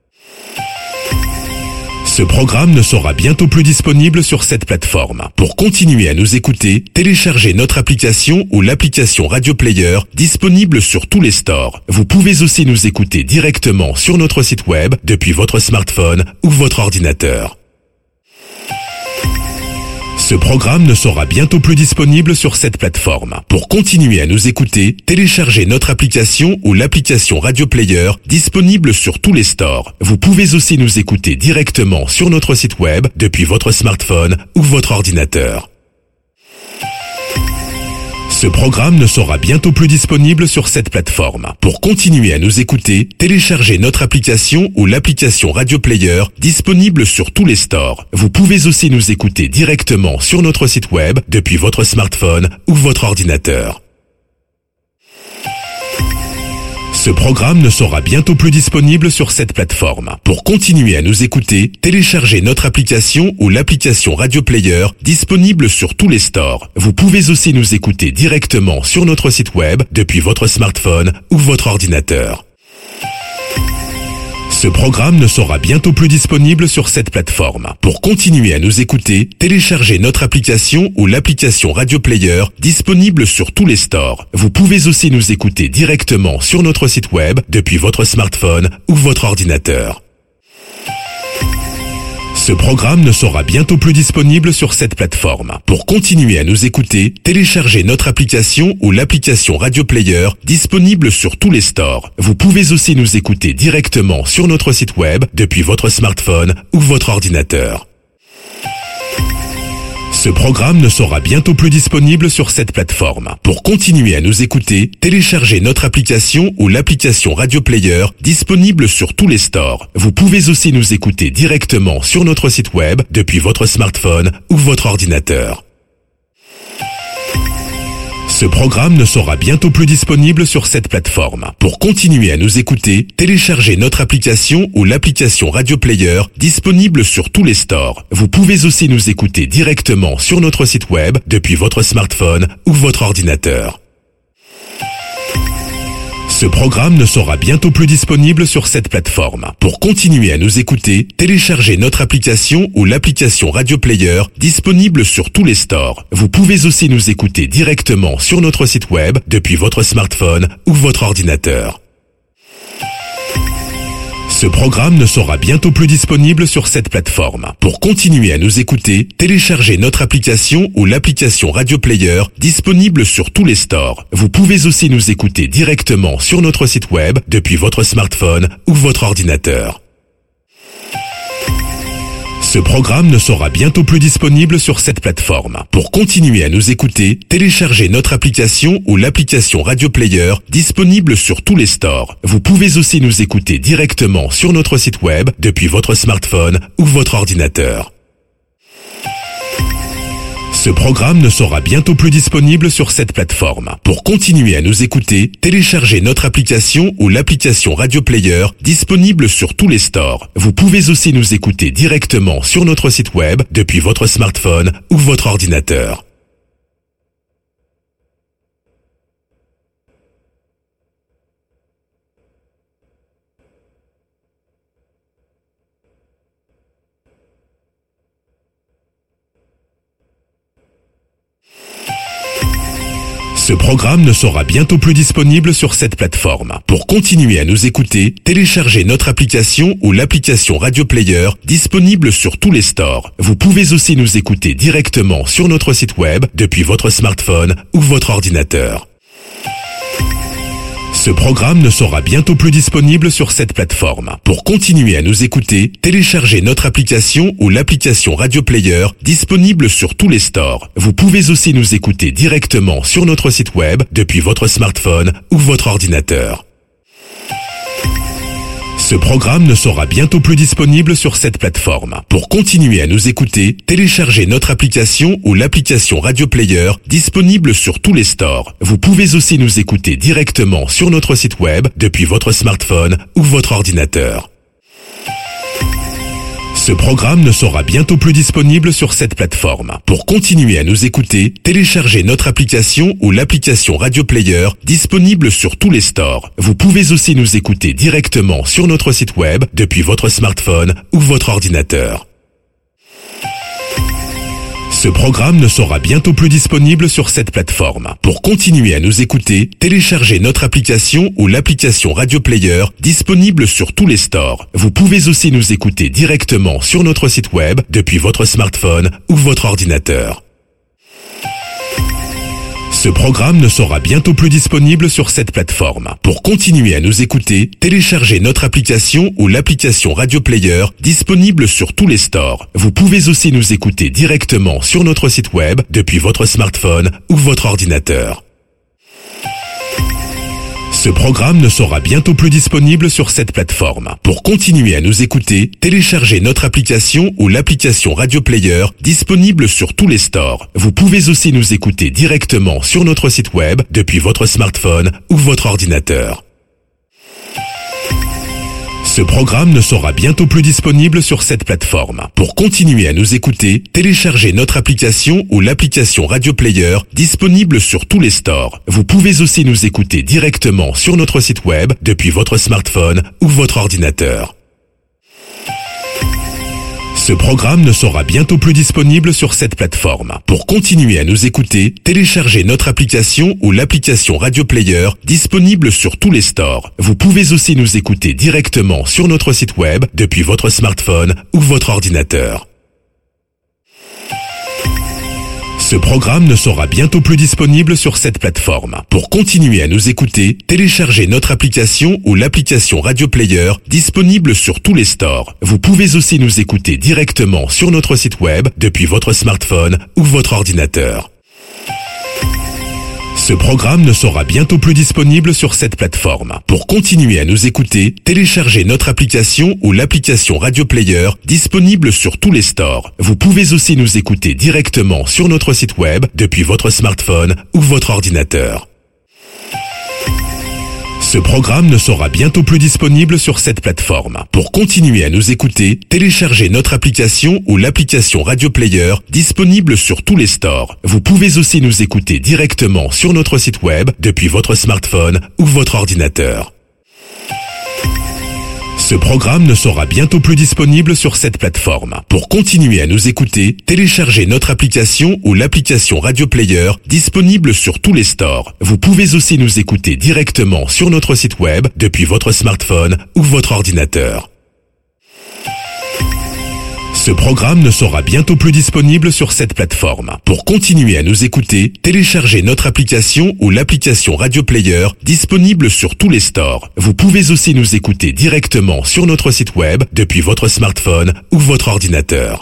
Ce programme ne sera bientôt plus disponible sur cette plateforme. Pour continuer à nous écouter, téléchargez notre application ou l'application Radio Player disponible sur tous les stores. Vous pouvez aussi nous écouter directement sur notre site web depuis votre smartphone ou votre ordinateur. Ce programme ne sera bientôt plus disponible sur cette plateforme. Pour continuer à nous écouter, téléchargez notre application ou l'application Radio Player disponible sur tous les stores. Vous pouvez aussi nous écouter directement sur notre site web depuis votre smartphone ou votre ordinateur. Ce programme ne sera bientôt plus disponible sur cette plateforme. Pour continuer à nous écouter, téléchargez notre application ou l'application Radio Player disponible sur tous les stores. Vous pouvez aussi nous écouter directement sur notre site web depuis votre smartphone ou votre ordinateur. Ce programme ne sera bientôt plus disponible sur cette plateforme. Pour continuer à nous écouter, téléchargez notre application ou l'application Radio Player disponible sur tous les stores. Vous pouvez aussi nous écouter directement sur notre site web depuis votre smartphone ou votre ordinateur. Ce programme ne sera bientôt plus disponible sur cette plateforme. Pour continuer à nous écouter, téléchargez notre application ou l'application Radio Player disponible sur tous les stores. Vous pouvez aussi nous écouter directement sur notre site web depuis votre smartphone ou votre ordinateur. Ce programme ne sera bientôt plus disponible sur cette plateforme. Pour continuer à nous écouter, téléchargez notre application ou l'application Radio Player disponible sur tous les stores. Vous pouvez aussi nous écouter directement sur notre site web depuis votre smartphone ou votre ordinateur. Ce programme ne sera bientôt plus disponible sur cette plateforme. Pour continuer à nous écouter, téléchargez notre application ou l'application Radio Player disponible sur tous les stores. Vous pouvez aussi nous écouter directement sur notre site web depuis votre smartphone ou votre ordinateur. Ce programme ne sera bientôt plus disponible sur cette plateforme. Pour continuer à nous écouter, téléchargez notre application ou l'application Radio Player disponible sur tous les stores. Vous pouvez aussi nous écouter directement sur notre site web depuis votre smartphone ou votre ordinateur. Ce programme ne sera bientôt plus disponible sur cette plateforme. Pour continuer à nous écouter, téléchargez notre application ou l'application Radio Player disponible sur tous les stores. Vous pouvez aussi nous écouter directement sur notre site web depuis votre smartphone ou votre ordinateur. Ce programme ne sera bientôt plus disponible sur cette plateforme. Pour continuer à nous écouter, téléchargez notre application ou l'application Radio Player disponible sur tous les stores. Vous pouvez aussi nous écouter directement sur notre site web depuis votre smartphone ou votre ordinateur. Ce programme ne sera bientôt plus disponible sur cette plateforme. Pour continuer à nous écouter, téléchargez notre application ou l'application Radio Player disponible sur tous les stores. Vous pouvez aussi nous écouter directement sur notre site web depuis votre smartphone ou votre ordinateur. Ce programme ne sera bientôt plus disponible sur cette plateforme. Pour continuer à nous écouter, téléchargez notre application ou l'application Radio Player disponible sur tous les stores. Vous pouvez aussi nous écouter directement sur notre site web depuis votre smartphone ou votre ordinateur. Ce programme ne sera bientôt plus disponible sur cette plateforme. Pour continuer à nous écouter, téléchargez notre application ou l'application Radio Player disponible sur tous les stores. Vous pouvez aussi nous écouter directement sur notre site web depuis votre smartphone ou votre ordinateur. Ce programme ne sera bientôt plus disponible sur cette plateforme. Pour continuer à nous écouter, téléchargez notre application ou l'application Radio Player disponible sur tous les stores. Vous pouvez aussi nous écouter directement sur notre site web depuis votre smartphone ou votre ordinateur. Ce programme ne sera bientôt plus disponible sur cette plateforme. Pour continuer à nous écouter, téléchargez notre application ou l'application Radio Player disponible sur tous les stores. Vous pouvez aussi nous écouter directement sur notre site web depuis votre smartphone ou votre ordinateur. Ce programme ne sera bientôt plus disponible sur cette plateforme. Pour continuer à nous écouter, téléchargez notre application ou l'application Radio Player disponible sur tous les stores. Vous pouvez aussi nous écouter directement sur notre site web depuis votre smartphone ou votre ordinateur. Ce programme ne sera bientôt plus disponible sur cette plateforme. Pour continuer à nous écouter, téléchargez notre application ou l'application Radio Player disponible sur tous les stores. Vous pouvez aussi nous écouter directement sur notre site web depuis votre smartphone ou votre ordinateur. Ce programme ne sera bientôt plus disponible sur cette plateforme. Pour continuer à nous écouter, téléchargez notre application ou l'application Radio Player disponible sur tous les stores. Vous pouvez aussi nous écouter directement sur notre site web depuis votre smartphone ou votre ordinateur. Ce programme ne sera bientôt plus disponible sur cette plateforme. Pour continuer à nous écouter, téléchargez notre application ou l'application Radio Player disponible sur tous les stores. Vous pouvez aussi nous écouter directement sur notre site web depuis votre smartphone ou votre ordinateur. Ce programme ne sera bientôt plus disponible sur cette plateforme. Pour continuer à nous écouter, téléchargez notre application ou l'application Radio Player disponible sur tous les stores. Vous pouvez aussi nous écouter directement sur notre site web depuis votre smartphone ou votre ordinateur. Ce programme ne sera bientôt plus disponible sur cette plateforme. Pour continuer à nous écouter, téléchargez notre application ou l'application Radio Player disponible sur tous les stores. Vous pouvez aussi nous écouter directement sur notre site web depuis votre smartphone ou votre ordinateur. Ce programme ne sera bientôt plus disponible sur cette plateforme. Pour continuer à nous écouter, téléchargez notre application ou l'application Radio Player disponible sur tous les stores. Vous pouvez aussi nous écouter directement sur notre site web depuis votre smartphone ou votre ordinateur. Ce programme ne sera bientôt plus disponible sur cette plateforme. Pour continuer à nous écouter, téléchargez notre application ou l'application Radio Player disponible sur tous les stores. Vous pouvez aussi nous écouter directement sur notre site web depuis votre smartphone ou votre ordinateur. Ce programme ne sera bientôt plus disponible sur cette plateforme. Pour continuer à nous écouter, téléchargez notre application ou l'application Radio Player disponible sur tous les stores. Vous pouvez aussi nous écouter directement sur notre site web depuis votre smartphone ou votre ordinateur. Ce programme ne sera bientôt plus disponible sur cette plateforme. Pour continuer à nous écouter, téléchargez notre application ou l'application Radio Player disponible sur tous les stores. Vous pouvez aussi nous écouter directement sur notre site web depuis votre smartphone ou votre ordinateur. Ce programme ne sera bientôt plus disponible sur cette plateforme. Pour continuer à nous écouter, téléchargez notre application ou l'application Radio Player disponible sur tous les stores. Vous pouvez aussi nous écouter directement sur notre site web depuis votre smartphone ou votre ordinateur.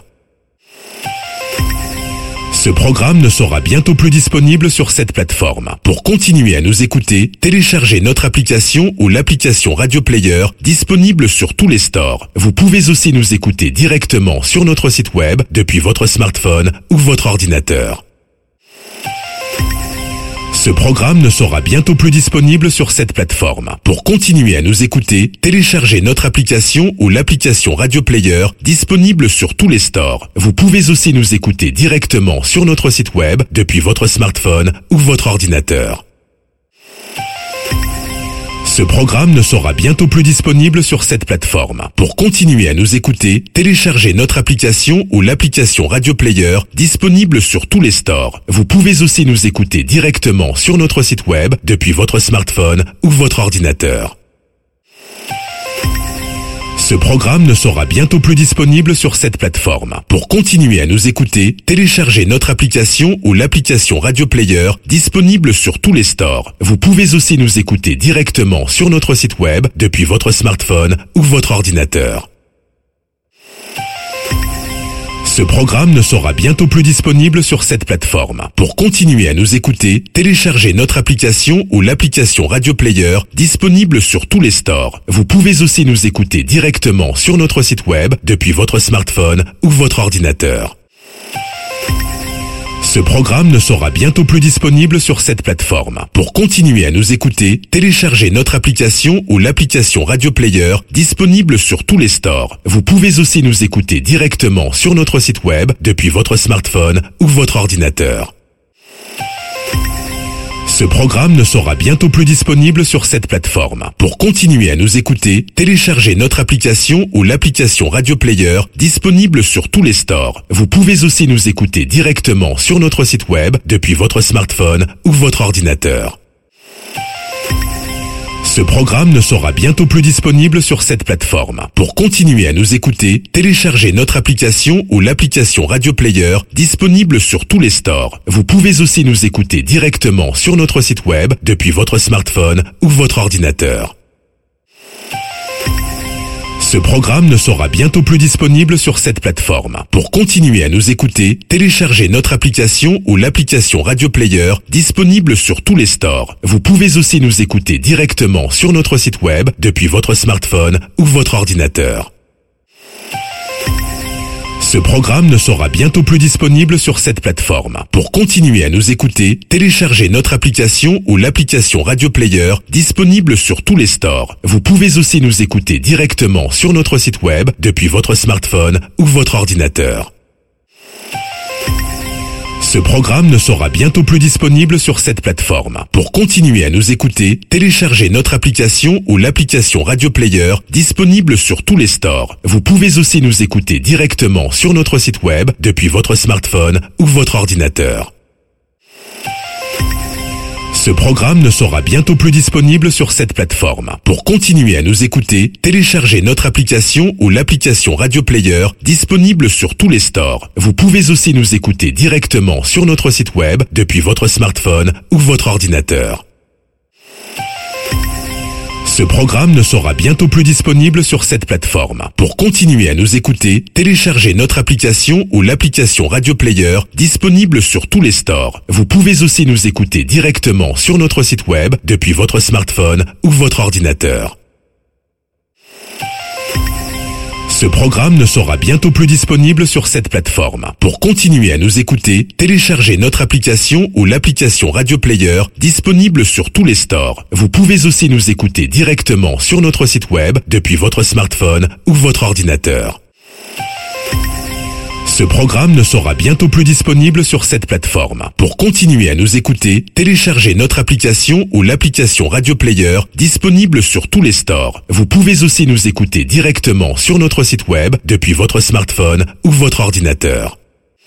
Ce programme ne sera bientôt plus disponible sur cette plateforme. Pour continuer à nous écouter, téléchargez notre application ou l'application Radio Player disponible sur tous les stores. Vous pouvez aussi nous écouter directement sur notre site web depuis votre smartphone ou votre ordinateur. Ce programme ne sera bientôt plus disponible sur cette plateforme. Pour continuer à nous écouter, téléchargez notre application ou l'application Radio Player disponible sur tous les stores. Vous pouvez aussi nous écouter directement sur notre site web depuis votre smartphone ou votre ordinateur. Ce programme ne sera bientôt plus disponible sur cette plateforme. Pour continuer à nous écouter, téléchargez notre application ou l'application Radio Player disponible sur tous les stores. Vous pouvez aussi nous écouter directement sur notre site web depuis votre smartphone ou votre ordinateur. Ce programme ne sera bientôt plus disponible sur cette plateforme. Pour continuer à nous écouter, téléchargez notre application ou l'application Radio Player disponible sur tous les stores. Vous pouvez aussi nous écouter directement sur notre site web depuis votre smartphone ou votre ordinateur. Ce programme ne sera bientôt plus disponible sur cette plateforme. Pour continuer à nous écouter, téléchargez notre application ou l'application Radio Player disponible sur tous les stores. Vous pouvez aussi nous écouter directement sur notre site web depuis votre smartphone ou votre ordinateur. Ce programme ne sera bientôt plus disponible sur cette plateforme. Pour continuer à nous écouter, téléchargez notre application ou l'application Radio Player disponible sur tous les stores. Vous pouvez aussi nous écouter directement sur notre site web depuis votre smartphone ou votre ordinateur. Ce programme ne sera bientôt plus disponible sur cette plateforme. Pour continuer à nous écouter, téléchargez notre application ou l'application Radio Player disponible sur tous les stores. Vous pouvez aussi nous écouter directement sur notre site web depuis votre smartphone ou votre ordinateur. Ce programme ne sera bientôt plus disponible sur cette plateforme. Pour continuer à nous écouter, téléchargez notre application ou l'application Radio Player disponible sur tous les stores. Vous pouvez aussi nous écouter directement sur notre site web depuis votre smartphone ou votre ordinateur. Ce programme ne sera bientôt plus disponible sur cette plateforme. Pour continuer à nous écouter, téléchargez notre application ou l'application Radio Player disponible sur tous les stores. Vous pouvez aussi nous écouter directement sur notre site web depuis votre smartphone ou votre ordinateur. Ce programme ne sera bientôt plus disponible sur cette plateforme. Pour continuer à nous écouter, téléchargez notre application ou l'application Radio Player disponible sur tous les stores. Vous pouvez aussi nous écouter directement sur notre site web depuis votre smartphone ou votre ordinateur. Ce programme ne sera bientôt plus disponible sur cette plateforme. Pour continuer à nous écouter, téléchargez notre application ou l'application Radio Player disponible sur tous les stores. Vous pouvez aussi nous écouter directement sur notre site web depuis votre smartphone ou votre ordinateur. Ce programme ne sera bientôt plus disponible sur cette plateforme. Pour continuer à nous écouter, téléchargez notre application ou l'application Radio Player disponible sur tous les stores. Vous pouvez aussi nous écouter directement sur notre site web depuis votre smartphone ou votre ordinateur. Ce programme ne sera bientôt plus disponible sur cette plateforme. Pour continuer à nous écouter, téléchargez notre application ou l'application Radio Player disponible sur tous les stores. Vous pouvez aussi nous écouter directement sur notre site web depuis votre smartphone ou votre ordinateur. Ce programme ne sera bientôt plus disponible sur cette plateforme. Pour continuer à nous écouter, téléchargez notre application ou l'application Radio Player disponible sur tous les stores. Vous pouvez aussi nous écouter directement sur notre site web depuis votre smartphone ou votre ordinateur. Ce programme ne sera bientôt plus disponible sur cette plateforme. Pour continuer à nous écouter, téléchargez notre application ou l'application Radio Player disponible sur tous les stores. Vous pouvez aussi nous écouter directement sur notre site web depuis votre smartphone ou votre ordinateur.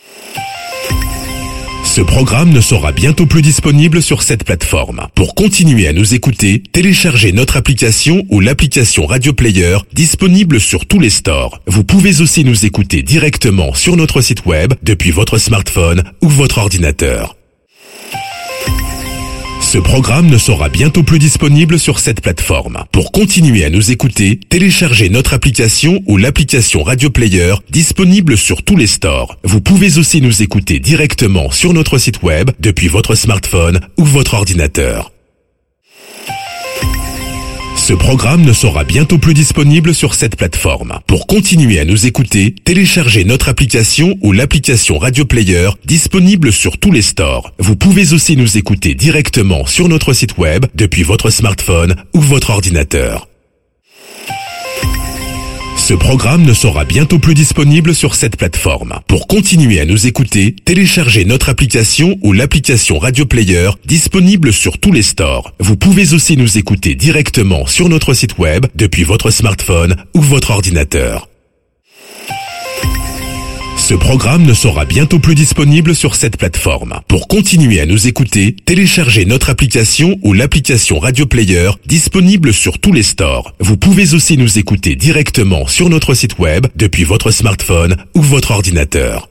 Ce programme ne sera bientôt plus disponible sur cette plateforme. Pour continuer à nous écouter, téléchargez notre application ou l'application Radio Player disponible sur tous les stores. Vous pouvez aussi nous écouter directement sur notre site web depuis votre smartphone ou votre ordinateur. Ce programme ne sera bientôt plus disponible sur cette plateforme. Pour continuer à nous écouter, téléchargez notre application ou l'application Radio Player disponible sur tous les stores. Vous pouvez aussi nous écouter directement sur notre site web depuis votre smartphone ou votre ordinateur. Ce Ce programme ne sera bientôt plus disponible sur cette plateforme. Pour continuer à nous écouter, téléchargez notre application ou l'application Radio Player disponible sur tous les stores. Vous pouvez aussi nous écouter directement sur notre site web depuis votre smartphone ou votre ordinateur. Ce programme ne sera bientôt plus disponible sur cette plateforme. Pour continuer à nous écouter, téléchargez notre application ou l'application Radio Player disponible sur tous les stores. Vous pouvez aussi nous écouter directement sur notre site web depuis votre smartphone ou votre ordinateur. Ce programme ne sera bientôt plus disponible sur cette plateforme. Pour continuer à nous écouter, téléchargez notre application ou l'application Radio Player disponible sur tous les stores. Vous pouvez aussi nous écouter directement sur notre site web depuis votre smartphone ou votre ordinateur.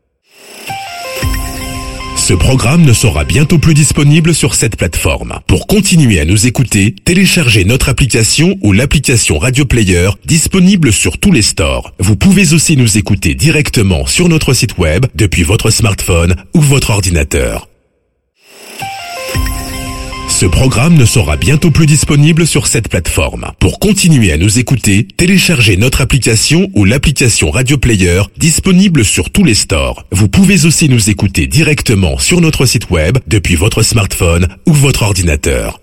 Ce programme ne sera bientôt plus disponible sur cette plateforme. Pour continuer à nous écouter, téléchargez notre application ou l'application Radio Player disponible sur tous les stores. Vous pouvez aussi nous écouter directement sur notre site web depuis votre smartphone ou votre ordinateur. Ce programme ne sera bientôt plus disponible sur cette plateforme. Pour continuer à nous écouter, téléchargez notre application ou l'application Radio Player disponible sur tous les stores. Vous pouvez aussi nous écouter directement sur notre site web depuis votre smartphone ou votre ordinateur.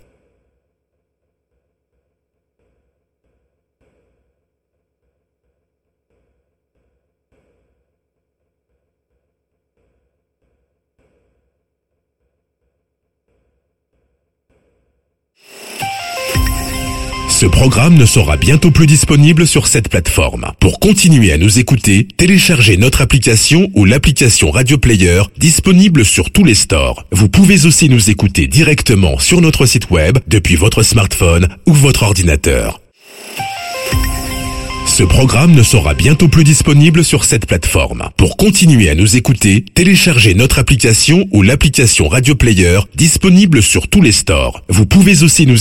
Ce programme ne sera bientôt plus disponible sur cette plateforme. Pour continuer à nous écouter, téléchargez notre application ou l'application Radio Player disponible sur tous les stores. Vous pouvez aussi nous écouter directement sur notre site web depuis votre smartphone ou votre ordinateur. Ce programme ne sera bientôt plus disponible sur cette plateforme. Pour continuer à nous écouter, téléchargez notre application ou l'application Radio Player disponible sur tous les stores. Vous pouvez aussi nous